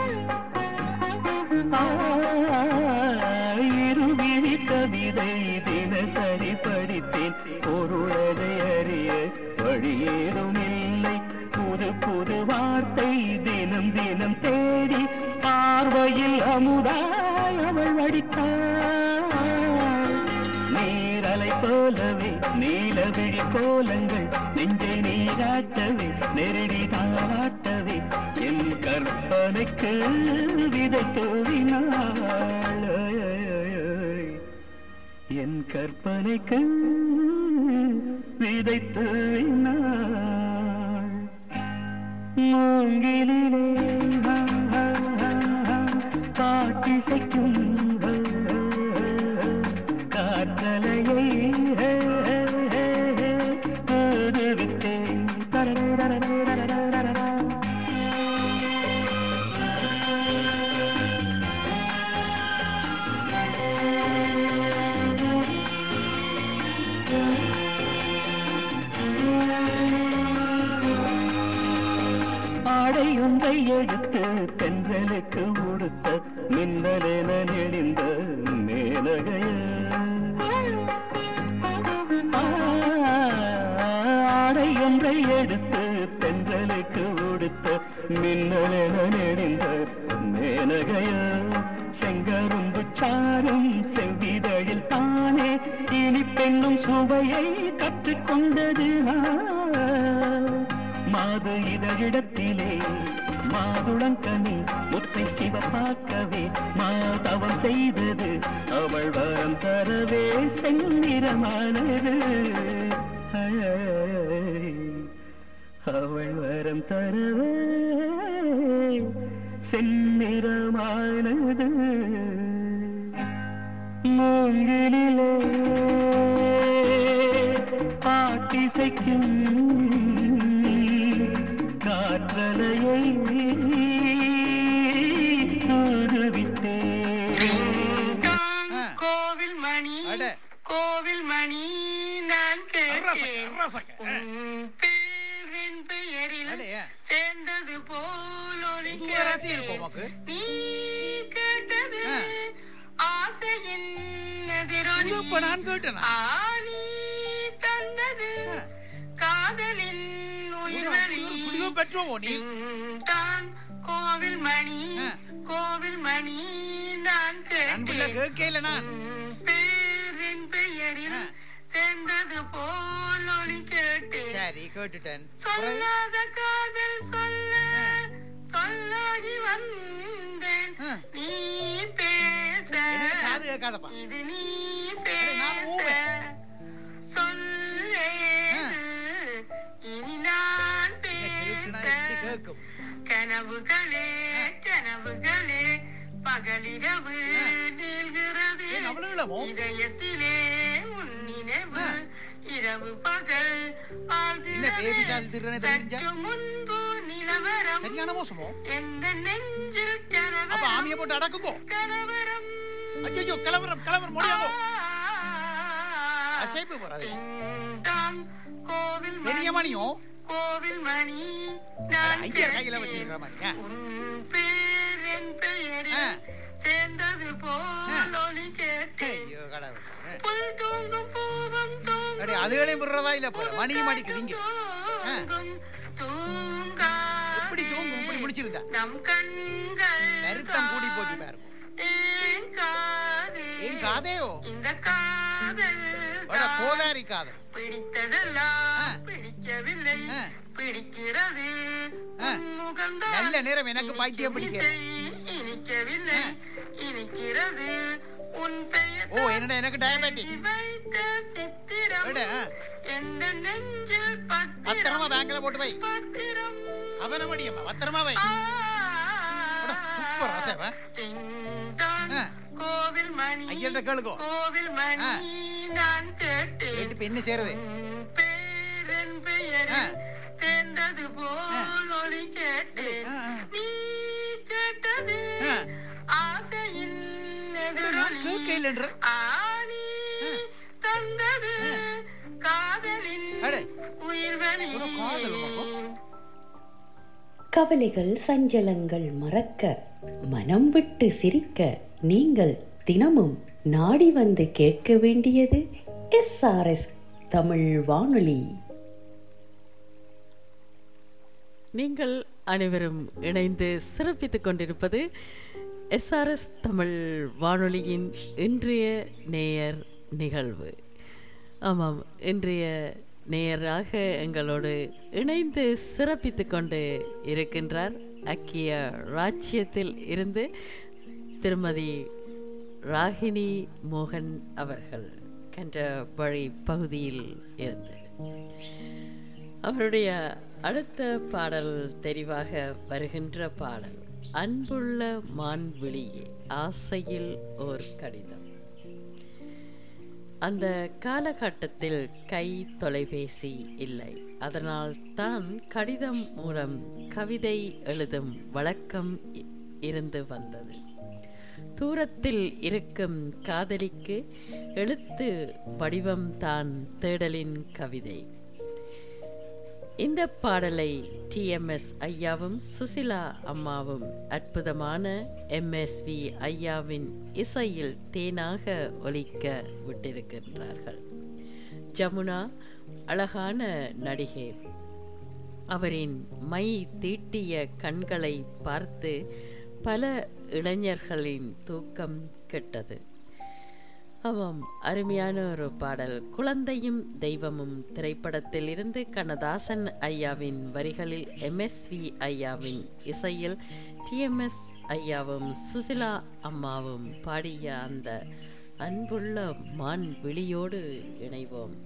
I: இருவிழி கவிதை தினசரி படித்தேன், பொருளதை அறிய வழியேறும் இல்லை. புது புது வார்த்தை தினம் தினம் தேடி பார்வையில் அமுதாய் அவள் வடித்தாள். நீரலை போலவே நீலவிழி கோலங்கள் நெஞ்சை நீராட்டவே நெருடி தாராட்டவே என் கற்பனைக்கு விதை தோவினாள். என் கற்பனைக்கு விதை தோவினாள். மூங்கிலே பாட்டிசைக்கும் காற்றலையை தூதுவிட்டேன். ஆடை ஒன்றை எடுத்து தென்றலுக்கு உடுத்த மின்னலென நெளிந்த மேனகைய ஆடை ஒன்றை எடுத்து தென்றலுக்கு உடுத்த மின்னலென நெளிந்த மேனகைய செங்கரும்பு சாரும் செவ்விதழில் தானே இனி பெண்ணும் சுவையை கற்றுக்கொண்டது மாது இதழிடத்திலே மாதுளங்கனி முத்தை சிவப்பாக்கவே மாதவம் செய்தது அவள் வரம் தரவே செந்நிறமானது அவள் வரம் தரவே செந்நிறமானது மூங்கிலே பாட்டிசைக்கும் காற்றலையை
Q: கோவில் மணி கோவில் மணி நான் கேட்டேன் பேரின் பெயரில் சேர்ந்தது போல் ஒலிக்கிறது நீ கேட்டது ஆசையின் எதிரொலி ஆனி தந்தது காதலின் உயிர்வழி தான் கோவில் மணி கோவில் மணி நான் கேட்டேன் பேரின் பெயரில் சேர்ந்தது போல் ஒலி கேட்டேன் சொல்லாத காதல் சொல்ல சொல்லாகி வந்தேன் நீ பேச இது நீ பேச சொல்லே இனி நான் பேச கனவுகளே கனவுகளே பகலிரவு நீள்கிறது இதயத்திலே உன் நினைவு இரவு பகல் சற்று முன்பு நிலவரம் எந்த நெஞ்சில் கலவரம் கலவரம் கோவில் மணியோ கோவில் மணி நான் உன் பேரின் பெயரில் சேர்ந்தது போல் ஒலி கேட்டேன் புல் தூங்கும் பூவம் தூங்கும்
N: அதுகளையும் விடுறதா இல்ல மணியும் அடிக்குதுங்க
Q: தூங்கா
N: எப்படி தூங்கும் இப்படி முடிச்சிருந்தா
Q: நம் கண்கள்
N: நெருத்தம் கூடி போச்சு பாரு ஏன் காதேயோ
Q: இந்த காதல்
N: கோதாரி காதல்
Q: பிடித்ததெல்லாம் பிடிக்கவில்லை பிடிக்கிறது
N: நல்ல நேரம் எனக்கு பைத்தியம் பிடிக்கிறது
Q: இனிக்கவில்லை இனிக்கிறது உன் பெயர்
N: ஓ என்னடா எனக்கு டயபெட்டிக்
Q: வைத்த சித்திரம் எந்த நெஞ்சில்
N: பத்திரமா பேங்க்ல போட்டு வை
Q: பத்திரம்
N: அவனமடியம்மா பத்திரமா வை சூப்பர் ரசவ
Q: கோவில் மணி
N: ஐயல்ட கேளுகோ
Q: கோவில் மணி நான் கேட்டேன்
N: கேட்டு பெண்ணு சேருது
Q: பேரன் பெயர் தேர்ந்தது போல் ஒலி கேட்டேன் நீ கேட்டது ஆசையின் எதிரொலி ஆனி தந்தது காதலின் உயிர்வழி
A: கவலைகள் சஞ்சலங்கள் மறக்க மனம் விட்டு சிரிக்க நீங்கள் தினமும் நாடி வந்து கேட்க வேண்டியது எஸ் ஆர் எஸ் தமிழ் வானொலி. நீங்கள் அனைவரும் இணைந்து சிறப்பித்துக் கொண்டிருப்பது எஸ் ஆர் எஸ் தமிழ் வானொலியின் இன்றைய நேயர் நிகழ்வு. ஆமாம், இன்றைய நேயராக எங்களோடு இணைந்து சிறப்பித்து கொண்டு இருக்கின்றார் அக்கிய ராஜ்யத்தில் இருந்து திருமதி ராகினி மோகன் அவர்கள் கண்டபடி பகுதியில் இருந்து. அவருடைய அடுத்த பாடல் தெரிவாக வருகின்ற பாடல் அன்புள்ள மான்விழியே ஆசையில் ஓர் கடிதம். அந்த காலகட்டத்தில் கை தொலைபேசி இல்லை. அதனால் தான் கடிதம் மூலம் கவிதை எழுதும் வழக்கம் இருந்து வந்தது. தூரத்தில் இருக்கும் காதலிக்கு எழுத்து வடிவம் தான் தேடலின் கவிதை. இந்த பாடலை டி எம் எஸ் ஐயாவும் சுசிலா அம்மாவும் அற்புதமான எம் எஸ் வி ஐயாவின் இசையில் தேனாக ஒலிக்க விட்டிருக்கின்றார்கள். ஜமுனா அழகான நடிகை. அவரின் மை தீட்டிய கண்களை பார்த்து பல இளைஞர்களின் தூக்கம் கெட்டது. ஆமாம், அருமையான ஒரு பாடல். குழந்தையும் தெய்வமும் திரைப்படத்தில் இருந்து கண்ணதாசன் ஐயாவின் வரிகளில் எம் எஸ் வி ஐயாவின் இசையில் டி எம் எஸ் ஐயாவும் சுசிலா அம்மாவும் பாடிய அந்த அன்புள்ள மான் விழியோடு இணைவோம்.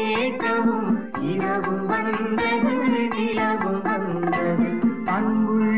I: இரவும் வந்தது நிலவும் வந்தது அன்புள்ள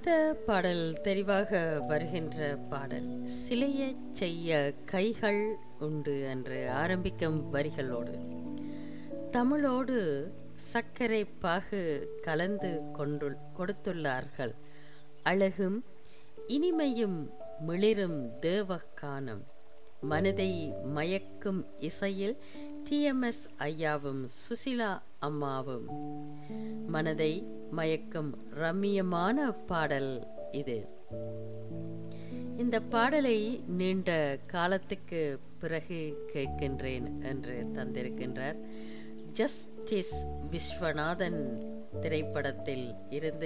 A: அடுத்த பாடல் தெரிவாக வருகின்ற பாடல் சிலையை செய்ய கைகள் உண்டு என்று ஆரம்பிக்கும் வரிகளோடு தமிழோடு சர்க்கரை பாகு கலந்து கொண்டு கொடுத்துள்ளார்கள். அழகும் இனிமையும் மிளிரும் தேவகானம், மனதை மயக்கும் இசையில் டி எம் எஸ் ஐயாவும் சுசிலா அம்மாவும். மனதை மயக்கும் ரம்மியமான பாடல் இது. இந்த பாடலை நீண்ட காலத்துக்கு பிறகு கேட்கின்றேன் என்று தந்திருக்கின்றார். ஜஸ்டிஸ் விஸ்வநாதன் திரைப்படத்தில் இருந்து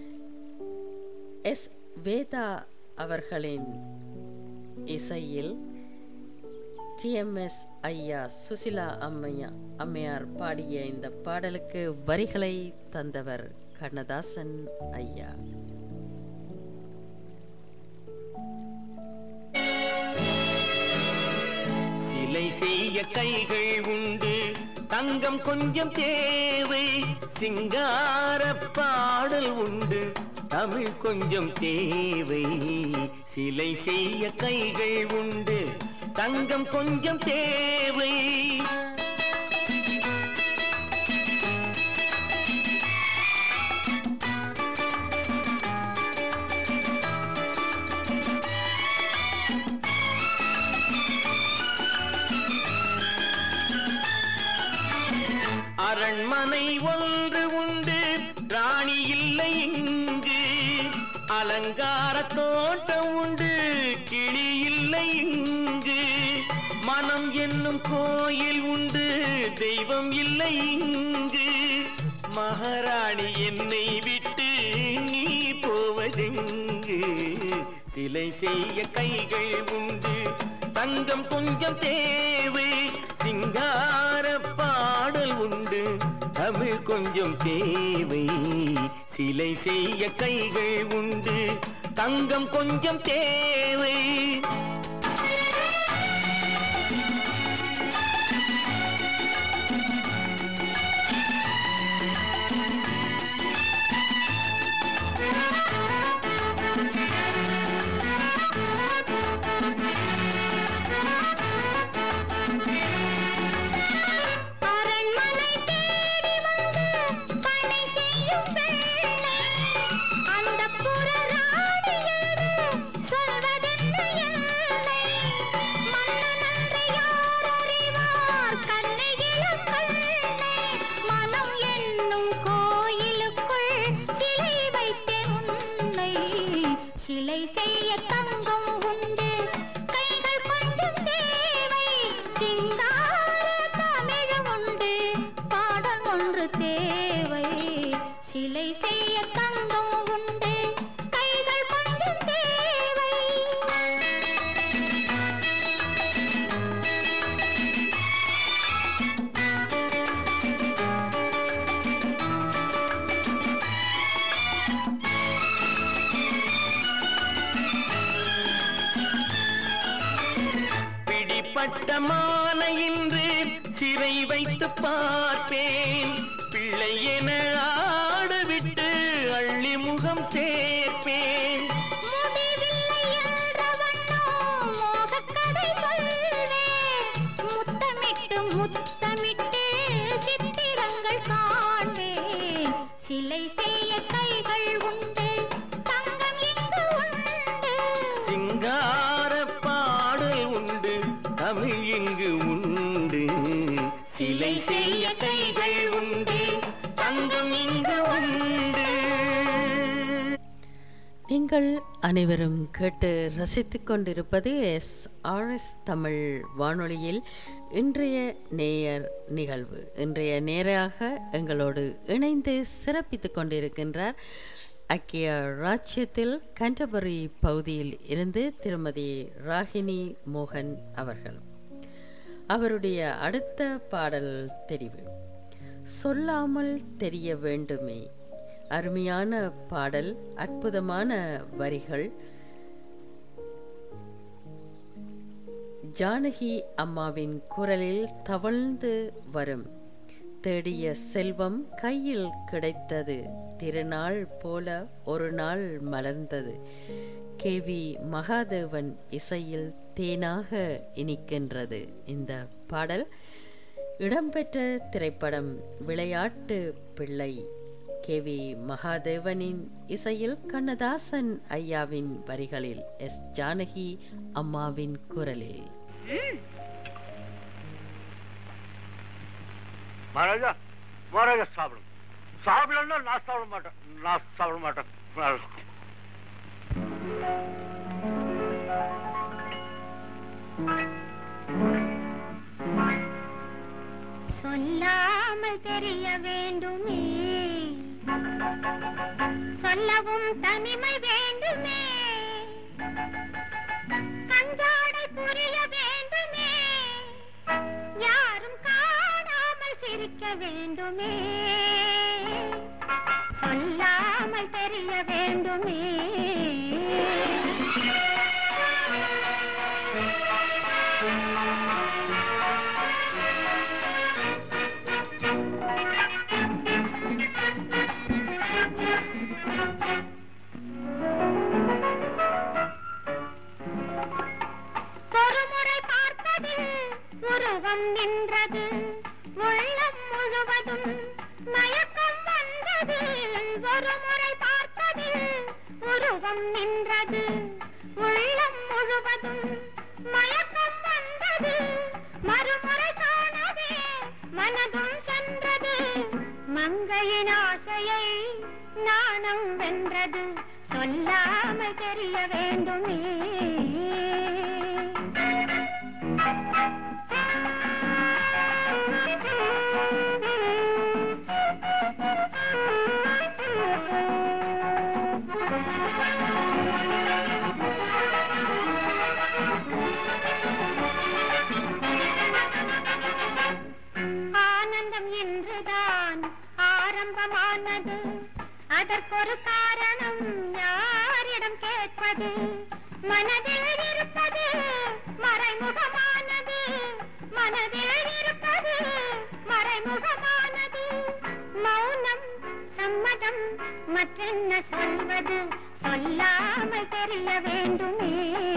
A: எஸ் வேதா அவர்களின் இசையில் டி எம் எஸ் ஐயா சுசிலா அம்மையா அம்மையார் பாடிய இந்த பாடலுக்கு வரிகளை தந்தவர் கண்ணதாசன் ஐயா.
E: சிலை செய்ய கைகள் உண்டு, தங்கம் கொஞ்சம் தேவை, சிங்கார பாடல் உண்டு, தமிழ் கொஞ்சம் தேவை. சிலை செய்ய கைகள் உண்டு, தங்கம் கொஞ்சம் தேவை. அரண்மனை ஒன்று உண்டு, ராணி இல்லை இங்கு. அலங்கார தோட்டம் உண்டு, கிளி இல்லை இங்கு. மனம் என்னும் கோயில் உண்டு, தெய்வம் இல்லை இங்கு. மகாராணி என்னை விட்டு நீ போவதெங்கு? சிலை செய்ய கைகள் உண்டு, தங்கம் கொஞ்சம் தேவை, சிங்கார பாடல் உண்டு, தமிழ் கொஞ்சம் தேவை. சிலை செய்ய கைகள் உண்டு, தங்கம் கொஞ்சம் தேவை.
G: சிலை செய்ய தங்கம் உண்டு, கைகள் கொஞ்சம் தேவை, சிங்கார தமிழ் உண்டு, பாடல் ஒன்று தேவை. சிலை செய்ய தங்கம் உண்டு, கைகள் கொஞ்சம் தேவை. பட்டமான இன்று சிறை வைத்து பார்ப்பேன், பிள்ளை என ஆடவிட்டு அள்ளி முகம் சேர்ப்பேன். முத்தமிட்டு முத்தமிட்டு சித்திரங்கள் காண்பேன். சிலை செய்ய கைகள் உண்டு, தங்கம் எங்கு உண்டு, சிங்கார பாடல் உண்டு, தமிழ் இங்கு உண்டு. சிலை செய்ய கைகள் உண்டு, தங்கம் இங்கு உண்டு.
A: நீங்கள் அனைவரும் கேட்டு ரசித்துக் கொண்டிருப்பது எஸ் ஆர் எஸ் தமிழ் வானொலியில் இன்றைய நேயர் நிகழ்வு. இன்றைய நேராக எங்களோடு இணைந்து சிறப்பித்துக் கொண்டிருக்கின்றார் ஐக்கிய ராஜ்யத்தில் கண்டபரி பகுதியில் இருந்து திருமதி ராகினி மோகன் அவர்கள். அவருடைய அடுத்த பாடல் தெரிவு சொல்லாமல் தெரிய வேண்டுமே. அருமையான பாடல், அற்புதமான வரிகள். ஜானகி அம்மாவின் குரலில் தவழ்ந்து வரும் தேடிய செல்வம் கையில் கிடைத்தது, திருநாள் போல ஒரு நாள் மலர்ந்தது. கே வி மகாதேவன் இசையில் தேனாக இனிக்கின்றது. இந்த பாடல் இடம்பெற்ற திரைப்படம் விளையாட்டு பிள்ளை. கே வி மகாதேவனின் இசையில் கண்ணதாசன் ஐயாவின் வரிகளில் எஸ் ஜானகி அம்மாவின் குரலில்.
R: மகாராஜா மகாராஜா சாப்பிடும் சாப்பிடலன்னா நான் சாப்பிட மாட்டேன் நான் சாப்பிட மாட்டேன்.
G: சொல்லாமல் தெரிய வேண்டுமே, சொல்லவும் தனிமை வேண்டுமே, கஞ்சாடை புரிய வேண்டுமே, யாரும் காணாமல் சிரிக்க வேண்டுமே, சொல்லாமல் தெரிய வேண்டுமே. உருவம் நின்றது, உள்ளம் முழுவதும் மயக்கம் வந்தது. ஒரு முறை பார்த்ததில் உருவம் நின்றது, உள்ளம் முழுவதும் மயக்கம் வந்தது. மறுமுறை காணவே மனதும் சென்றது, மங்கையின் ஆசையை நாணம் வென்றது. சொல்லாமல் தெரிய வேண்டுமே. ஆனந்தம் என்றுதான் ஆரம்பமானது, அதற்கொரு காரணம் யாரிடம் கேட்பது? மனதில் இருப்பது மறைமுகமானது, மனதில் இருப்பது மறைமுகமானது. மௌனம் சம்மதம் மற்றென்ன சொல்வது? சொல்லாமல் தெரிய வேண்டுமே.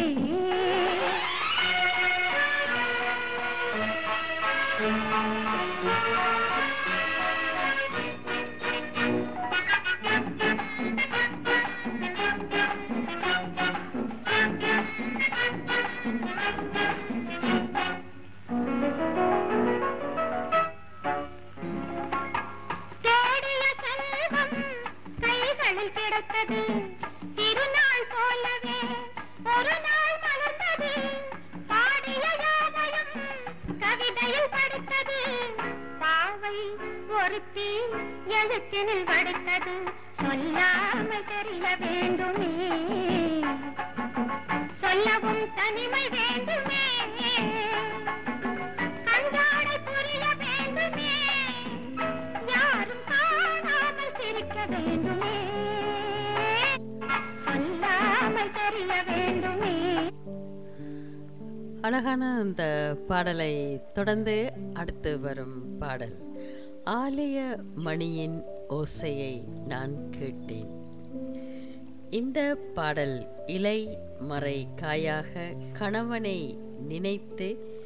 G: தேடிய செல்வம் கைகளில் கிடைத்தது, திருநாள் போலவே ஒரு நாள் மலர்ந்தது. பாடிய யாவையும் கவிதையில் படித்தது, பாவை ஒருத்தி எழுத்தினில் படித்தது. சொல்லாமல் தெரிய வேண்டுமே, சொல்லவும் தனிமை வேண்டுமே, கஞ்சாடை புரிய வேண்டுமே, யாரும் காணாமல் சிரிக்க வேண்டுமே, சொல்லாமல் தெரிய வேண்டுமே.
A: அழகான அந்த பாடலை தொடர்ந்து அடுத்து வரும் பாடல் ஆலய மணியின் ஓசையை நான் கேட்டேன். இந்த பாடல் இலை மறை காயாக கணவனை நினைத்து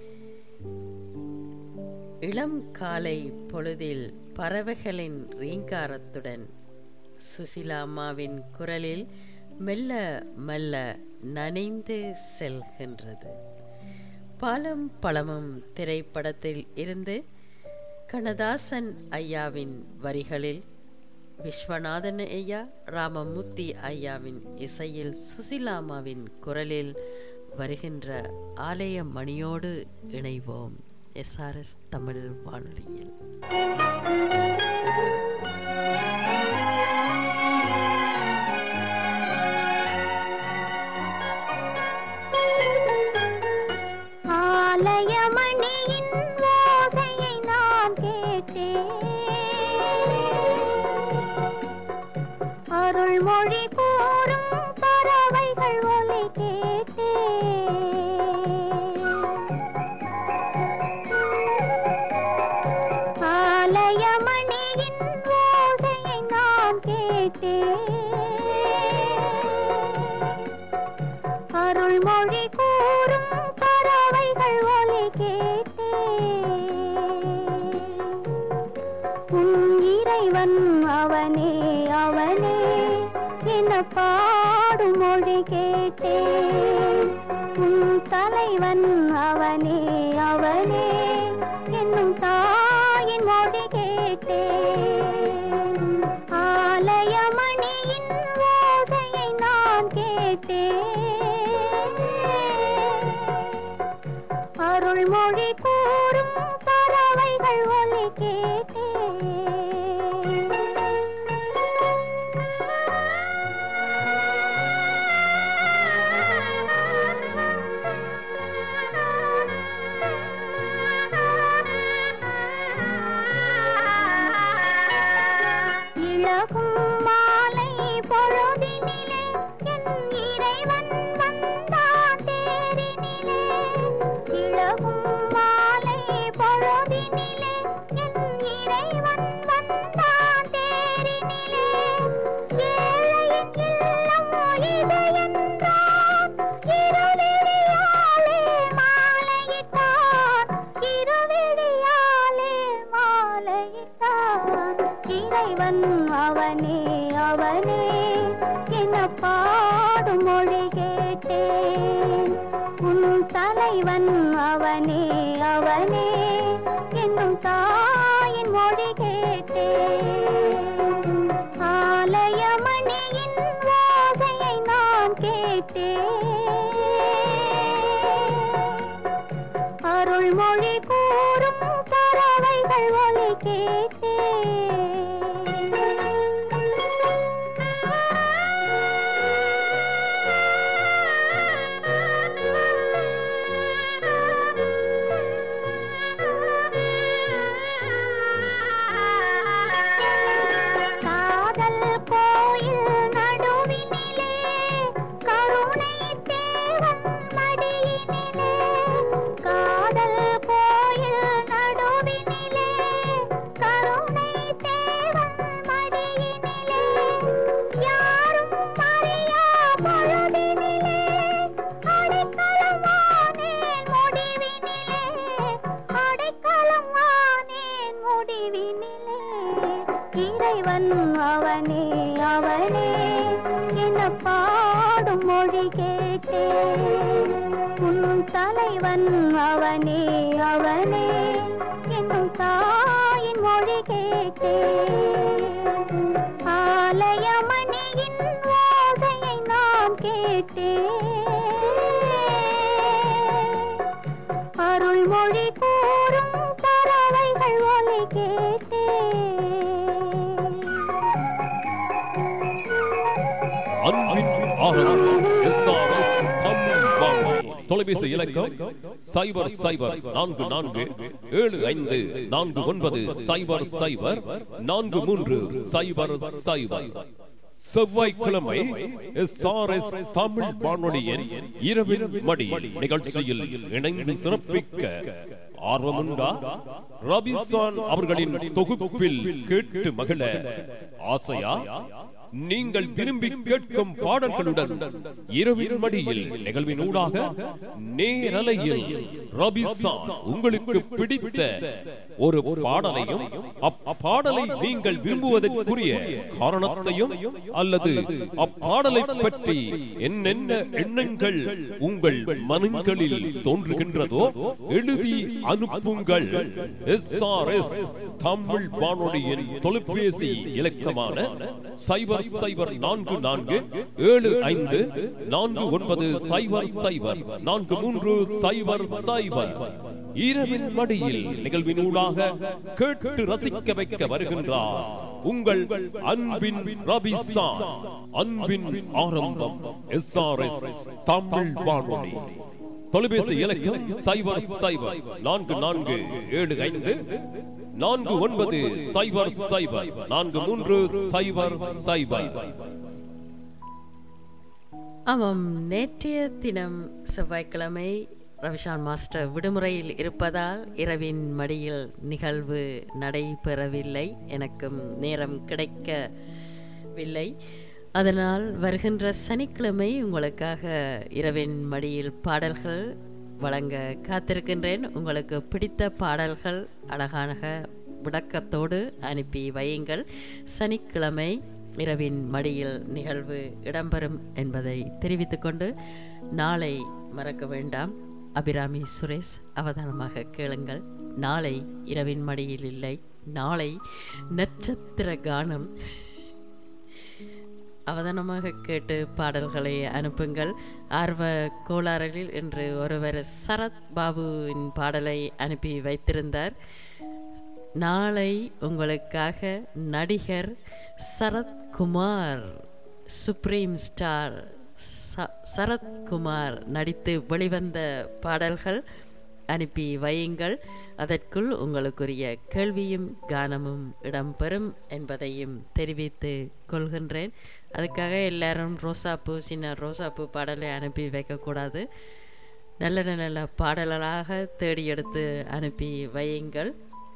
A: இளம் காலை பொழுதில் பறவைகளின் ரீங்காரத்துடன் சுசிலா அம்மாவின் குரலில் மெல்ல மெல்ல நனைந்து செல்கின்றது. பாலம் பழமும் திரைப்படத்தில் இருந்து கண்ணதாசன் ஐயாவின் வரிகளில் விஸ்வநாதன் ஐயா, ராமமூர்த்தி ஐயாவின் இசையில் சுசிலாமாவின் குரலில் வருகின்ற ஆலய மணியோடு இணைவோம் எஸ் ஆர் எஸ் தமிழ் வானொலியில்.
G: ஆலய மணியின் ஓசையை நான் கேட்டேன், அருள்மொழி கூறும் பறவைகள் ஒலி கேட்டேன். ஆலய கேட்டேன். உன் இறைவன் அவனே அவனே என பாடும் மொழி கேட்டேன். உன் தலைவன் அவனே அவனே என்னும் தாயின் மொழி கேட்டேன். ஆலயமணியின் ஓசையை நான் கேட்டேன். அருள்மொழி கூறும் பறவைகள் ஒலி கேட்டேன். இளகும் மாலை பொழுதினிலே என் இறைவன் வந்தான் தேரினிலே. இளகும் மாலை பொழுதினிலே என் இறைவன் வந்தான் தேரினிலே. ஏழையின் இல்லம் இது என்றான். இருவிழியாலே மாலையிட்டான். இருவிழியாலே மாலையிட்டான். இறைவன் அவனே அவனே என பாடும் மொழி கேட்டேன். உன் தலைவன் அவனே அவனே என்னும் தாயின் மொழி கேட்டேன். ஆலயமணியின் ஓசையை நான் கேட்டேன். அருள்மொழி கூறும் பறவைகள் ஒலி கேட்டேன். காதல் கோயில் நடுவினிலே கருணை தேவன் மடியினிலே. காதல் கோயில் நடுவினிலே கருணை தேவன் மடியினிலே. யாரும் அறியா பொழுதினிலே அடைக்கலமானேன் முடிவினிலே. அடைக்கலமானேன் முடிவினிலே. இறைவன் அவனே அவனே என பாடும் மொழி கேட்டேன். உன் தலைவன் அவனே அவனே என்னும் தாயின் மொழி கேட்டேன். ஆலயமணியின் ஓசையை நான் கேட்டேன். அருள்மொழி கூறும் பறவைகள் ஒலி கேட்டேன்.
H: அன்பின் ஆரம்பம் எஸ் ஆர் எஸ் தமிழ் வானொலி. தொலைபேசி இலக்கம் சைபர் சைபர் நான்கு நான்கு ஏழு ஐந்து நான்கு ஒன்பது சைபர் சைபர் நான்கு மூன்று சைபர் சைபர். செவ்வாய்க்கிழமை எஸ் ஆர் எஸ் தமிழ் வானொலியின் இரவின் மடி நிகழ்ச்சியில் இணைந்து சிறப்பிக்க ஆர்வமுண்டா? ரபிசான் அவர்களின் தொகுப்பில் கேட்டு மகிழ ஆசையா? நீங்கள் விரும்பி கேட்கும் பாடல்களுடன் இரவின் மடியில் நிகழ்வினூடாக நேரலையில் ரபிசான் உங்களுக்கு பிடித்த ஒரு பாடலையும் அப்பாடலை நீங்கள் விரும்புவதற்குரிய காரணத்தையும் அல்லது அப்பாடலை பற்றி என்னென்ன எண்ணங்கள் உங்கள் மனங்களில் தோன்றுகின்றதோ எழுதி அனுப்புங்கள். எஸ் ஆர் எஸ் தமிழ் வானொலியின் தொலைபேசி இலக்கமான சைபர் சைபர் நான்கு நான்கு ஏழு ஐந்து நான்கு ஒன்பது சைபர் சைபர் நான்கு மூன்று சைபர் சைபர். இரவின் மடியில் நிகழ்வினூடாக கேட்டு ரசிக்க வைக்க வருகின்றார் உங்கள் அன்பின் ரபிசான். அன்பின் ஆரம்பம் எஸ் ஆர் எஸ் தமிழ் வானொலி. தொலைபேசி இலக்கம் சைபர் சைபர் நான்கு நான்கு ஏழு ஐந்து நான்கு ஒன்பது சைபர் சைபர் நான்கு மூன்று சைபர் சைபர்.
A: ஆமாம், நேற்றைய தினம் செவ்வாய்க்கிழமை ரவிஷான் மாஸ்டர் விடுமுறையில் இருப்பதால் இரவின் மடியில் நிகழ்வு நடைபெறவில்லை. எனக்கும் நேரம் கிடைக்கவில்லை. அதனால் வருகின்ற சனிக்கிழமை உங்களுக்காக இரவின் மடியில் பாடல்கள் வழங்க காத்திருக்கின்றேன். உங்களுக்கு பிடித்த பாடல்கள் அழகான விளக்கத்தோடு அனுப்பி வையுங்கள். சனிக்கிழமை இரவின் மடியில் நிகழ்வு இடம்பெறும் என்பதை தெரிவித்துக்கொண்டு, நாளை மறக்க வேண்டாம், அபிராமி சுரேஷ் அவதானமாக கேளுங்கள். நாளை இரவின் மடியில் இல்லை, நாளை நட்சத்திர கானம் அவதானமாக கேட்டு பாடல்களை அனுப்புங்கள். ஆர்வ கோளாறில் என்று ஒருவர் சரத் பாபுவின் பாடலை அனுப்பி வைத்திருந்தார். நாளை உங்களுக்காக நடிகர் சரத்குமார், சுப்ரீம் ஸ்டார் சரத்குமார் நடித்து வெளிவந்த பாடல்கள் அனுப்பி வையுங்கள். அதற்குள் உங்களுக்குரிய கேள்வியும் கானமும் இடம்பெறும் என்பதையும் தெரிவித்து கொள்கின்றேன். அதுக்காக எல்லாரும் ரோசாப்பூ, சின்ன ரோசாப்பூ பாடலை அனுப்பி வைக்கக்கூடாது. நல்ல நல்ல பாடல்களாக தேடி எடுத்து அனுப்பி வையுங்கள்.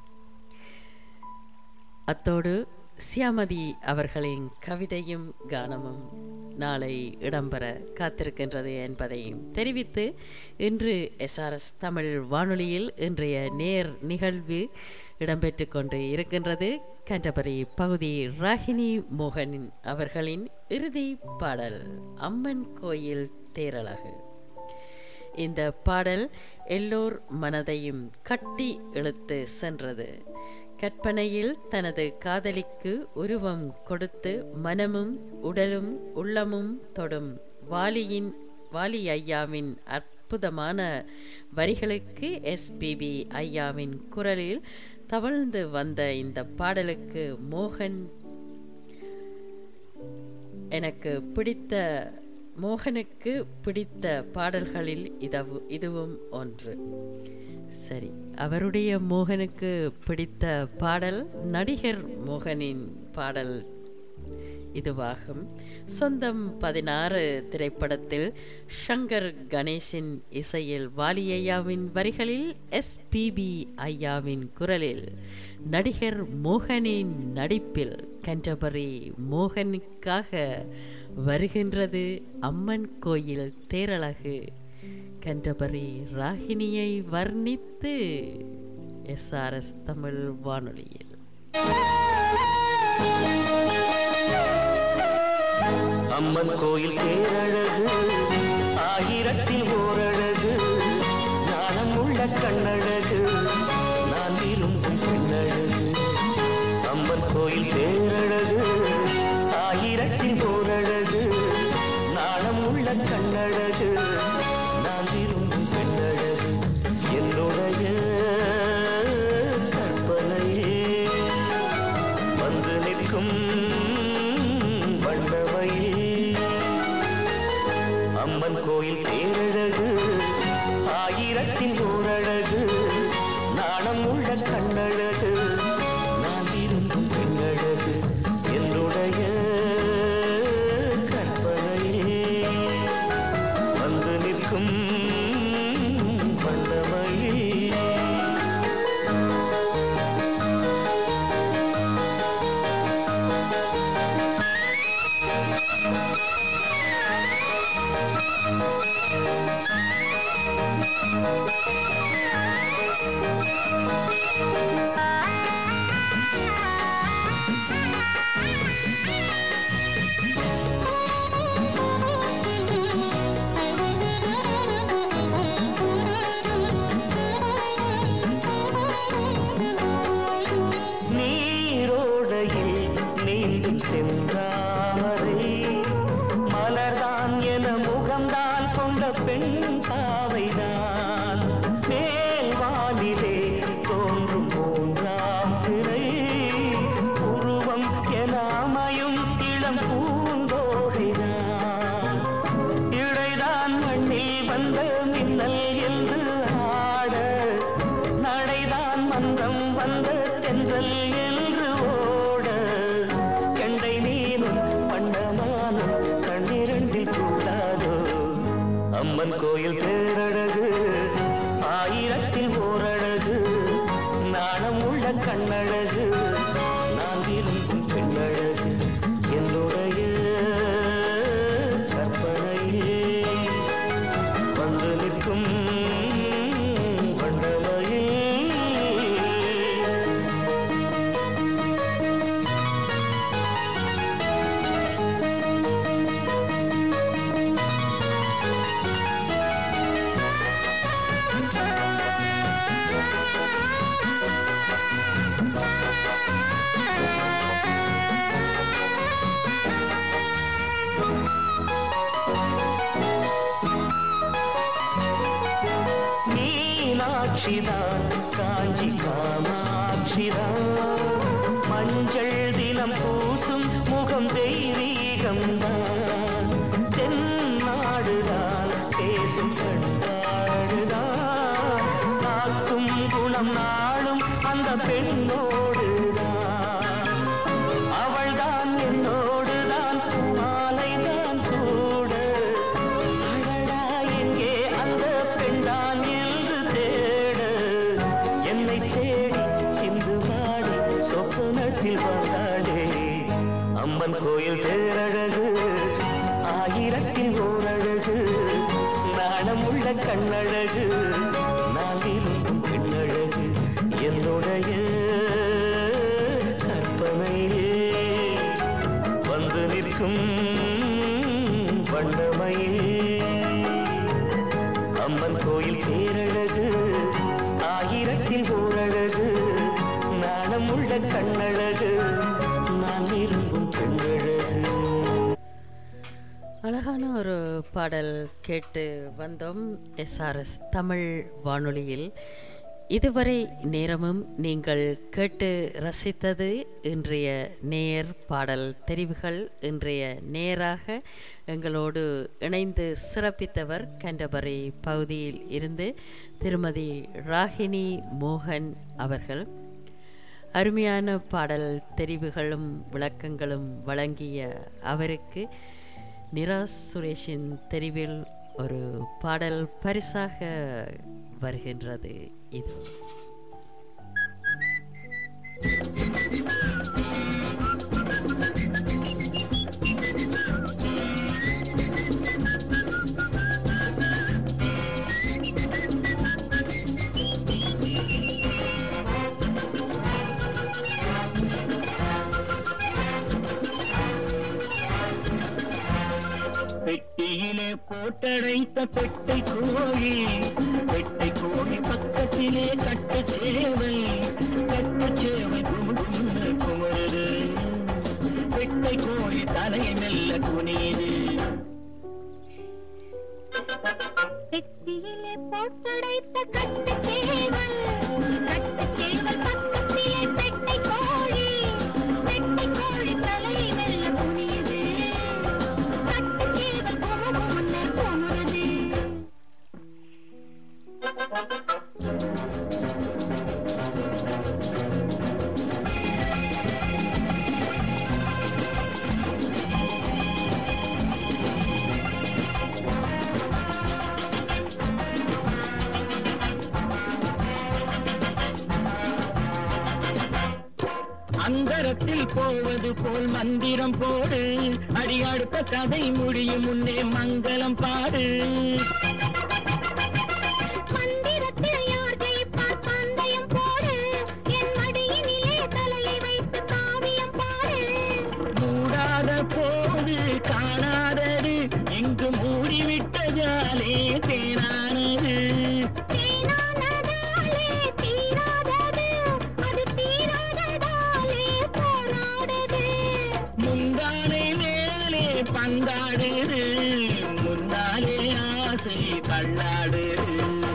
A: அத்தோடு சியாமதி அவர்களின் கவிதையும் கானமும் நாளை இடம்பெற காத்திருக்கின்றது என்பதையும் தெரிவித்து, இன்று எஸ்ஆர்எஸ் தமிழ் வானொலியில் இன்றைய நேர் நிகழ்வு இடம்பெற்று கொண்டு இருக்கின்றது. கேண்டபரி பகுதி ராகினி மோகனின் அவர்களின் இறுதி பாடல் அம்மன் கோயில் தேரழகு. இந்த பாடல் எல்லோர் மனதையும் கட்டி இழுத்து சென்றது. கற்பனையில் தனது காதலிக்கு உருவம் கொடுத்து மனமும் உடலும் உள்ளமும் தொடும் வாலியின் வாலி ஐயாவின் அற்புதமான வரிகளுக்கு எஸ்பிபி ஐயாவின் குரலில் தவழ்ந்து வந்த இந்த பாடலுக்கு மோகன் எனக்கு பிடித்த மோகனுக்கு பிடித்த பாடல்களில் இதவு இதுவும் ஒன்று. சரி, அவருடைய மோகனுக்கு பிடித்த பாடல் நடிகர் மோகனின் பாடல் இதுவாகும். சொந்தம் பதினாறு திரைப்படத்தில் ஷங்கர் கணேஷின் இசையில் வாலி ஐயாவின் வரிகளில் எஸ்பிபி ஐயாவின் குரலில் நடிகர் மோகனின் நடிப்பில் கேண்டபரி மோகனுக்காக வருகின்றது அம்மன் கோயில் தேரழகு. கேண்டபரி ராகினியை வர்ணித்து எஸ்ஆர்எஸ் தமிழ் வானொலியில்.
I: அம்மன் கோயில் தேரழகு, ஆயிரத்தில் ஓரழகு, ஞானம் உள்ள கண்ணழகு, நான் விரும்பும் பெண்ணழகு. அம்மன் கோயில் தேரழகு, ஆயிரத்தில் ஓரழகு, ஞானம் உள்ள கண்ணழகு, நான் விரும்பும் பெண்ணழகு. என்னுடைய கற்பனையே வந்து நிற்கும் அம்மன் கோயில் தேரழகு, ஆயிரத்தின் ஓரழகு, நாணம் உள்ள கண்ணழகு, நான் விரும்பும் பெண்ணழகு. என்னுடைய கற்பனையே வந்து நிற்கும் வண்ணமயே. அம்மன் கோயில் தேரழகு, ஆயிரத்தில் ஓரழகு, நாணம் உள்ள கண்ணழகு, நான் விரும்பும் பெண்ணழகு. என்னுடைய கற்பனையே வந்து நிற்கும் காமாட்சிதான் காஞ்சி காமாட்சிதான் மஞ்சள் தினம் பூசும் முகம் தெய்வீகம்தான் தென்னாடுதான் பேசும் கண்ணாடுதான் காக்கும் குணம் நாளும் அந்த பெண்ணோடுதான் அவள்தான் என்னோடுதான் மாலைதான் சூட அழடா எங்கே அந்த பெண்தான் என்று தேட என்னை தேடி சிந்து மாடி சொப்பனத்தில் வந்தாளே அம்மன் கோயில் தேரழகு ஆயிரத்தில் ஓரழகு நாணம் உள்ள கண்ணழகு நான் விரும்பும் பெண்ணழகு என்னுடைய கற்பனையே வந்து நிற்கும் வண்ணமையே அம்மன் கோயில் தேரழகு ஆயிரத்தில் ஓரழகு நாணம் உள்ள கண்ணழகு நான் விரும்பும் பெண்ணழகு.
A: அழகான ஒரு பாடல் கேட்டு வந்தோம் எஸ்ஆர்எஸ் தமிழ் வானொலியில். இதுவரை நேரமும் நீங்கள் கேட்டு ரசித்தது இன்றைய நேர் பாடல் தெரிவுகள். இன்றைய நேராக எங்களோடு இணைந்து சிறப்பித்தவர் கேண்டபரி பகுதியில் இருந்து திருமதி ராகினி மோகன் அவர்கள். அருமையான பாடல் தெரிவுகளும் விளக்கங்களும் வழங்கிய அவருக்கு நிராஸ் சுரேஷின் தெரிவில் ஒரு பாடல் பரிசாக வருகின்றது. இது
E: பெட்டியிலே போட்டடைத்த பெட்டை கோழி பெட்டை கோழி பக்கத்திலே கட்டு சேவை கட்டு சேவை குமுகுமுன்னு குமுறுது பெட்டை கோழி தலையை மெல்ல குனியுது.
G: பெட்டியிலே போட்டடைத்த கட்டு சேவல் கட்டு சேவல் பக்கத்திலே பெட்டை கோழி பெட்டை கோழி தலையை மெல்ல குனியுது கட்டு சேவல் குமுகுமுன்னு குமுறுது.
E: அந்தரத்தில் போவது போல் மந்திரம் போடு அடி அடுத்த கதை முடியும் முன்னே மங்களம் பாடு.
G: மந்திரத்தில் யார் ஜெயிப்பார் பந்தயம் போடு என் மடியினிலே தலையை வைத்து காவியம் பாடு.
E: மூடாத போது காணாதது இங்கு மூடிவிட்டதாலே தேனானது
G: தேனானதாலே தீராதது அது தீராததாலே போராடுது.
E: முந்தானை மேலே பந்தாடுது முன்னாலே ஆசை தள்ளாடுது.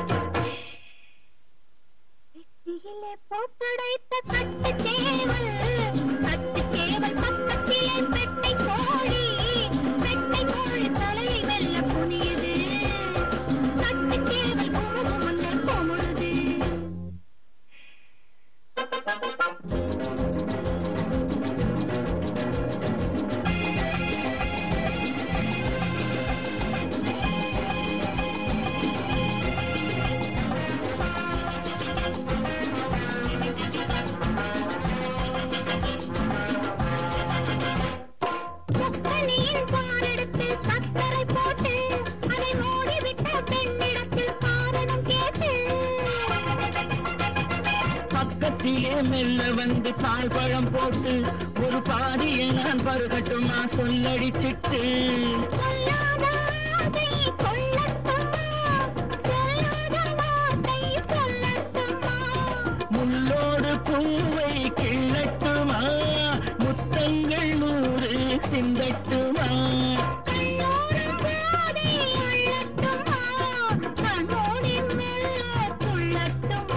G: பெட்டியிலே போட்டடைத்த கட்டு சேவல் கட்டு சேவல் பக்கத்திலே பெட்டை கோழி பெட்டை கோழி தலையை மெல்ல குனியுது கட்டு சேவல் குமுகுமுன்னு குமுறுது. முக்கனியின் பாரெடுத்து சக்கரை போட்டு அதை மூடிவிட்ட பெண்ணிடத்தில் காரணம் கேட்டு
E: பக்கத்திலே மெல்ல வந்து பால் பழம் போட்டு ஒரு பாதியை நான் பருகட்டுமா சொல்லடிச்சிட்டு
G: சொல்லாத ஆசை கொள்ளட்டுமா சொல்லாத வார்த்தை சொல்லட்டுமா
E: முள்ளோடு பூவை கிள்ளட்டுமா முத்தங்கள் நூறு சிந்தட்டுமா.
G: கண்ணோரம் போதை அள்ளட்டுமா கண்ணோடி மெல்ல துள்ளட்டுமா.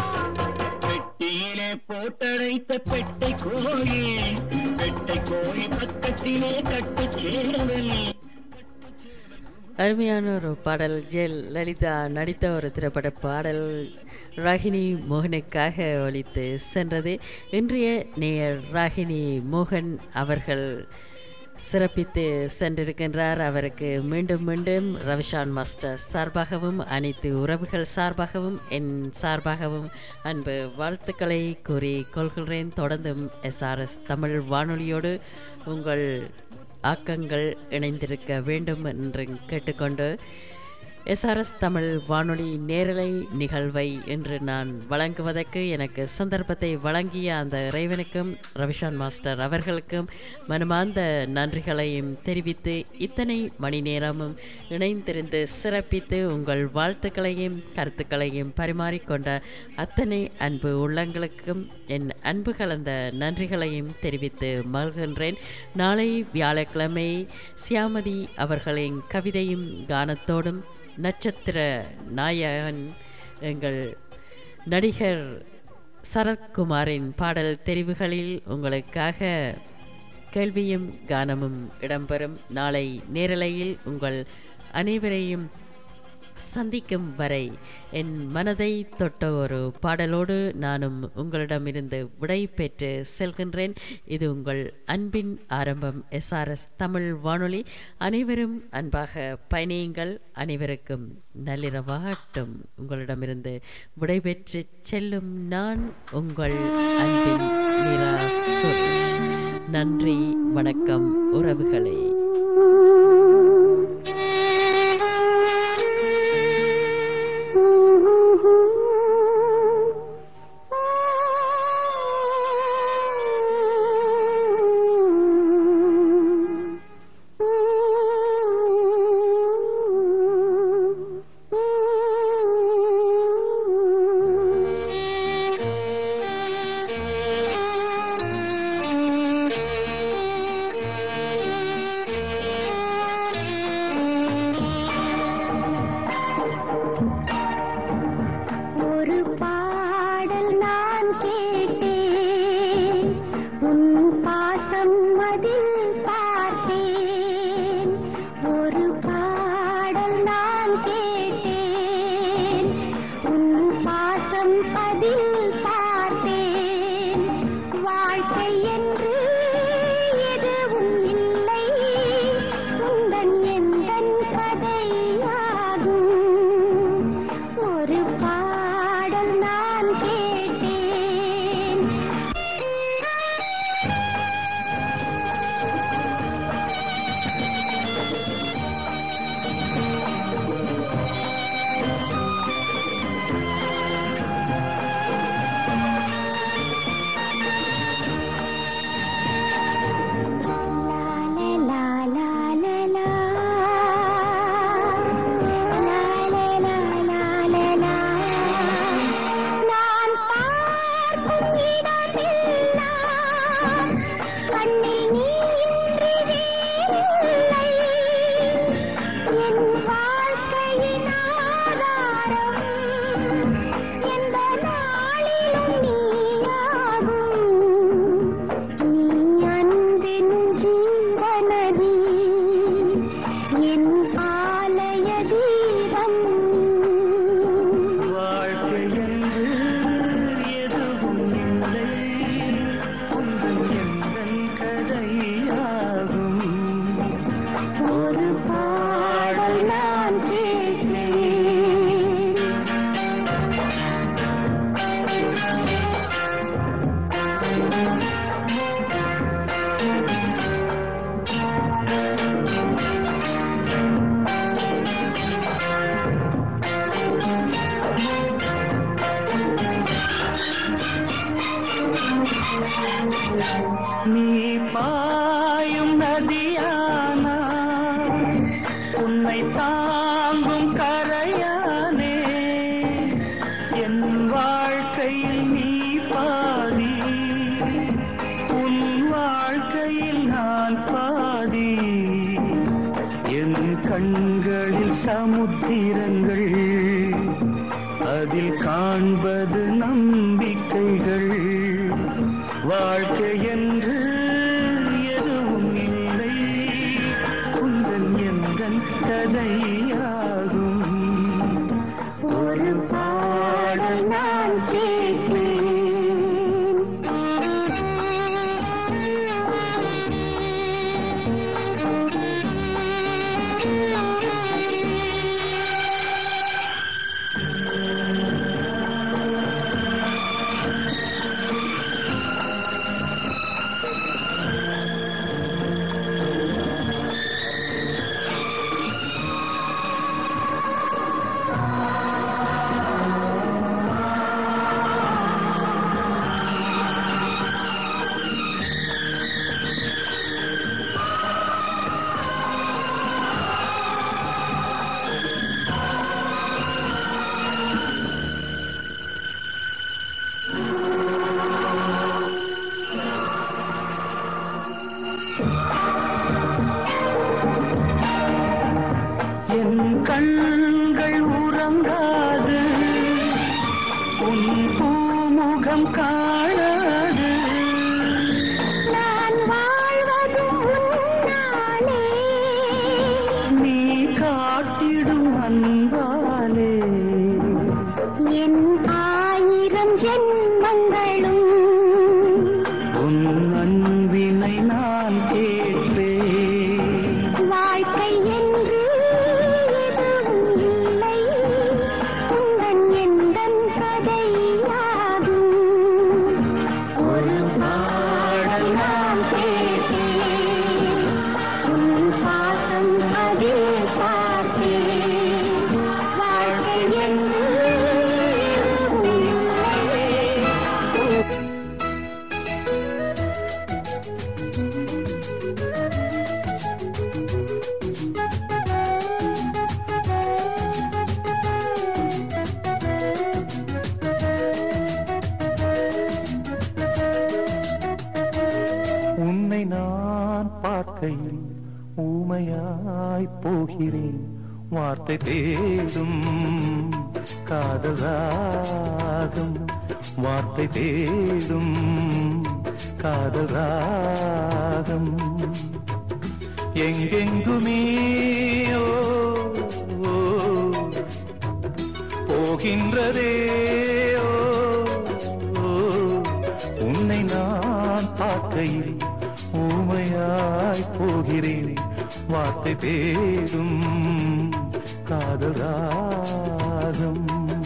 E: போட்டடைத்த பெட்டை கோழி பெட்டை கோழி பக்கத்திலே கட்டு சேவல்.
A: அருமையான ஒரு பாடல். ஜெல் லலிதா நடித்த ஒரு திரைப்பட பாடல் ராகினி மோகனுக்காக ஒலித்து சென்றது. இன்றைய நேயர் ராகினி மோகன் அவர்கள் சிறப்பித்து சென்றிருக்கின்றார். அவருக்கு மீண்டும் மீண்டும் ரவிஷான் மாஸ்டர் சார்பாகவும் அனைத்து உறவுகள் சார்பாகவும் என் சார்பாகவும் அன்பு வாழ்த்துக்களை கூறி கொள்கிறேன். தொடர்ந்தும் எஸ்ஆர்எஸ் தமிழ் வானொலியோடு உங்கள் ஆக்கங்கள் இணைந்திருக்க வேண்டும் என்று கேட்டுக்கொண்டு எஸ்ஆர்எஸ் தமிழ் வானொலி நேரலை நிகழ்வை இன்று நான் வழங்குவதற்கு எனக்கு சந்தர்ப்பத்தை வழங்கிய அந்த இறைவனுக்கும் ரவிஷான் மாஸ்டர் அவர்களுக்கும் மனமார்ந்த நன்றிகளையும் தெரிவித்து இத்தனை மணி நேரமும் இணைந்திருந்து சிறப்பித்து உங்கள் வாழ்த்துக்களையும் கருத்துக்களையும் பரிமாறிக்கொண்ட அத்தனை அன்பு உள்ளங்களுக்கும் என் அன்பு கலந்த நன்றிகளையும் தெரிவித்து மகிழ்கின்றேன். நாளை வியாழக்கிழமை சியாமதி அவர்களின் கவிதையும் கானத்தோடும் நட்சத்திர நாயகன் எங்கள் நடிகர் சரத்குமாரின் பாடல் தெரிவுகளில் உங்களுக்காக கேள்வியும் கானமும் இடம்பெறும். நாளை நேரலையில் உங்கள் அனைவரையும் சந்திக்கும் வரை என் மனதை தொட்ட ஒரு பாடலோடு நானும் உங்களிடமிருந்து விடை பெற்று செல்கின்றேன். இது உங்கள் அன்பின் ஆரம்பம் எஸ்ஆர்எஸ் தமிழ் வானொலி. அனைவரும் அன்பாக பயணியுங்கள். அனைவருக்கும் நள்ளிரவாகட்டும். உங்களிடமிருந்து விடை பெற்று செல்லும் நான் உங்கள் அன்பின் மீரா சுரேஷ். நன்றி, வணக்கம் உறவுகளே.
I: நீ பாயும் நதியானா உன்னை தாங்கும் கரையானே என் வாழ்க்கையில் நீ பாதி உன் வாழ்க்கையில் நான் பாதி என் கண்களில் சமுத்திரங்கள் அதில் காண்பது நம்பிக்கைகள்
D: காணாது
G: நான் வாழ்வதும் உன்னாலே
D: நீ காட்டிடும் அன்பாலே
G: என் ஆயிரம் ஜென்மங்களும்
D: உன் அன்பினை நான் கேட்பேன்
G: வாழ்க்கை என்று எதுவும் இல்லை உந்தன் எந்தன் கதையாகும் ஒரு பாடல் நான் கேட்டேன் உன் பாசம் அதில் பார்த்தேன் வாழ்க்கை என்று எதுவும் இல்லை
I: உன்னை நான் பார்க்கையில் ஊமையாய் போகிறேன் வார்த்தை தேடும் காதல் ராகம் வார்த்தை தேடும் காதல் ராகம் எங்கெங்குமே ஓ, ஓ, போகின்றதே ஓ, ஓ, உன்னை நான் பார்க்கையில் ஊமையாய் போகிறேன் வார்த்தை தேடும் காதல் ராகம்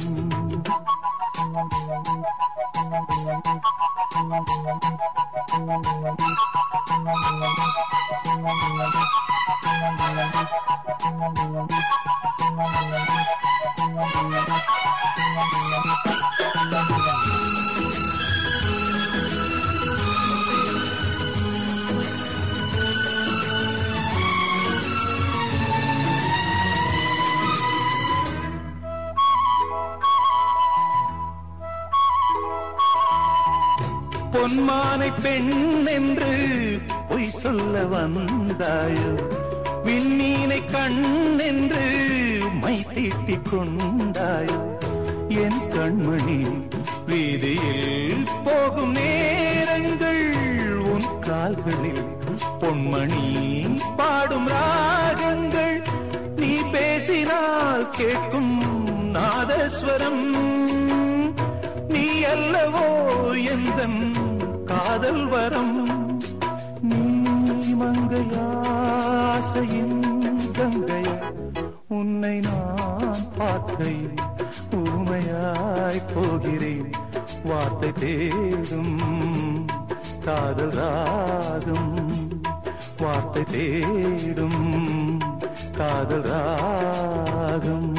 I: பொன்மானை பெண் என்று பொய் சொல்ல வந்தாயோ விண்ணீனை கண் என்று மை தீட்டிக் கொண்டாயோ என் கண்மணி வீதியில் போகும் நேரங்கள் உன் கால்களில் பொன்மணி பாடும் ராகங்கள் நீ பேசினால் கேட்கும் நாதஸ்வரம் நீ அல்லவோ எந்தன் காதல் வரம் நீ மங்கையாசையின் கங்கை உன்னை நான் பார்க்கையில் ஊமையாய் போகிறேன் வார்த்தை தேடும் காதல் ராகம் வார்த்தை தேடும் காதல் ராகம்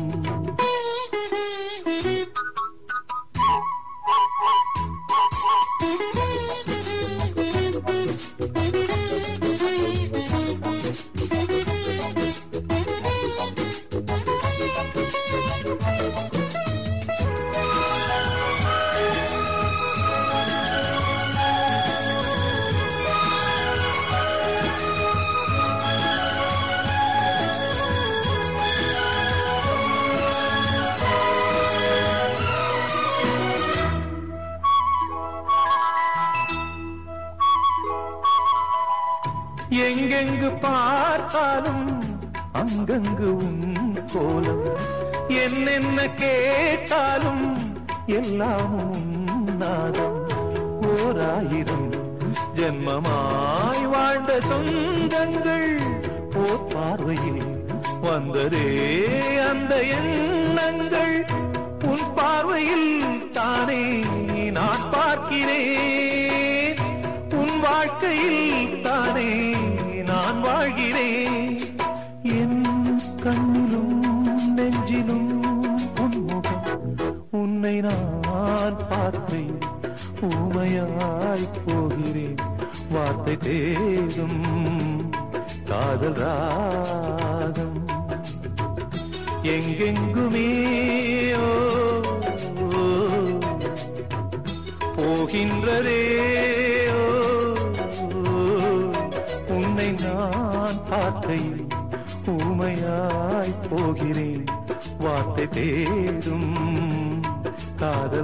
I: எங்கெங்கு பார்த்தாலும் அங்கங்கு உன் கோலம் என்னென்ன கேட்டாலும் எல்லாம் நாதம் ஓராயிரம் ஜென்மமாய் வாழ்ந்த சொந்தங்கள் ஓர் பார்வையில் வந்ததே அந்த எண்ணங்கள் உன் பார்வையில் தானே நான் பார்க்கிறேன் உன் வாழ்க்கையில் தானே நான் வாழ்கிறேன் என் கண்ணிலும் நெஞ்சிலும் உன்முகம் உன்னை நான் பார்த்தேன் ஊமையாய் போகிறேன் வார்த்தை தேடும் காதல் ராகம் எங்கெங்குமே ஓ, ஓ, போகின்றதே ஓ, ஓ, உன்னை நான் பார்க்கையில் ஊமையாய் போகிறேன் வார்த்தை தேடும் காதல்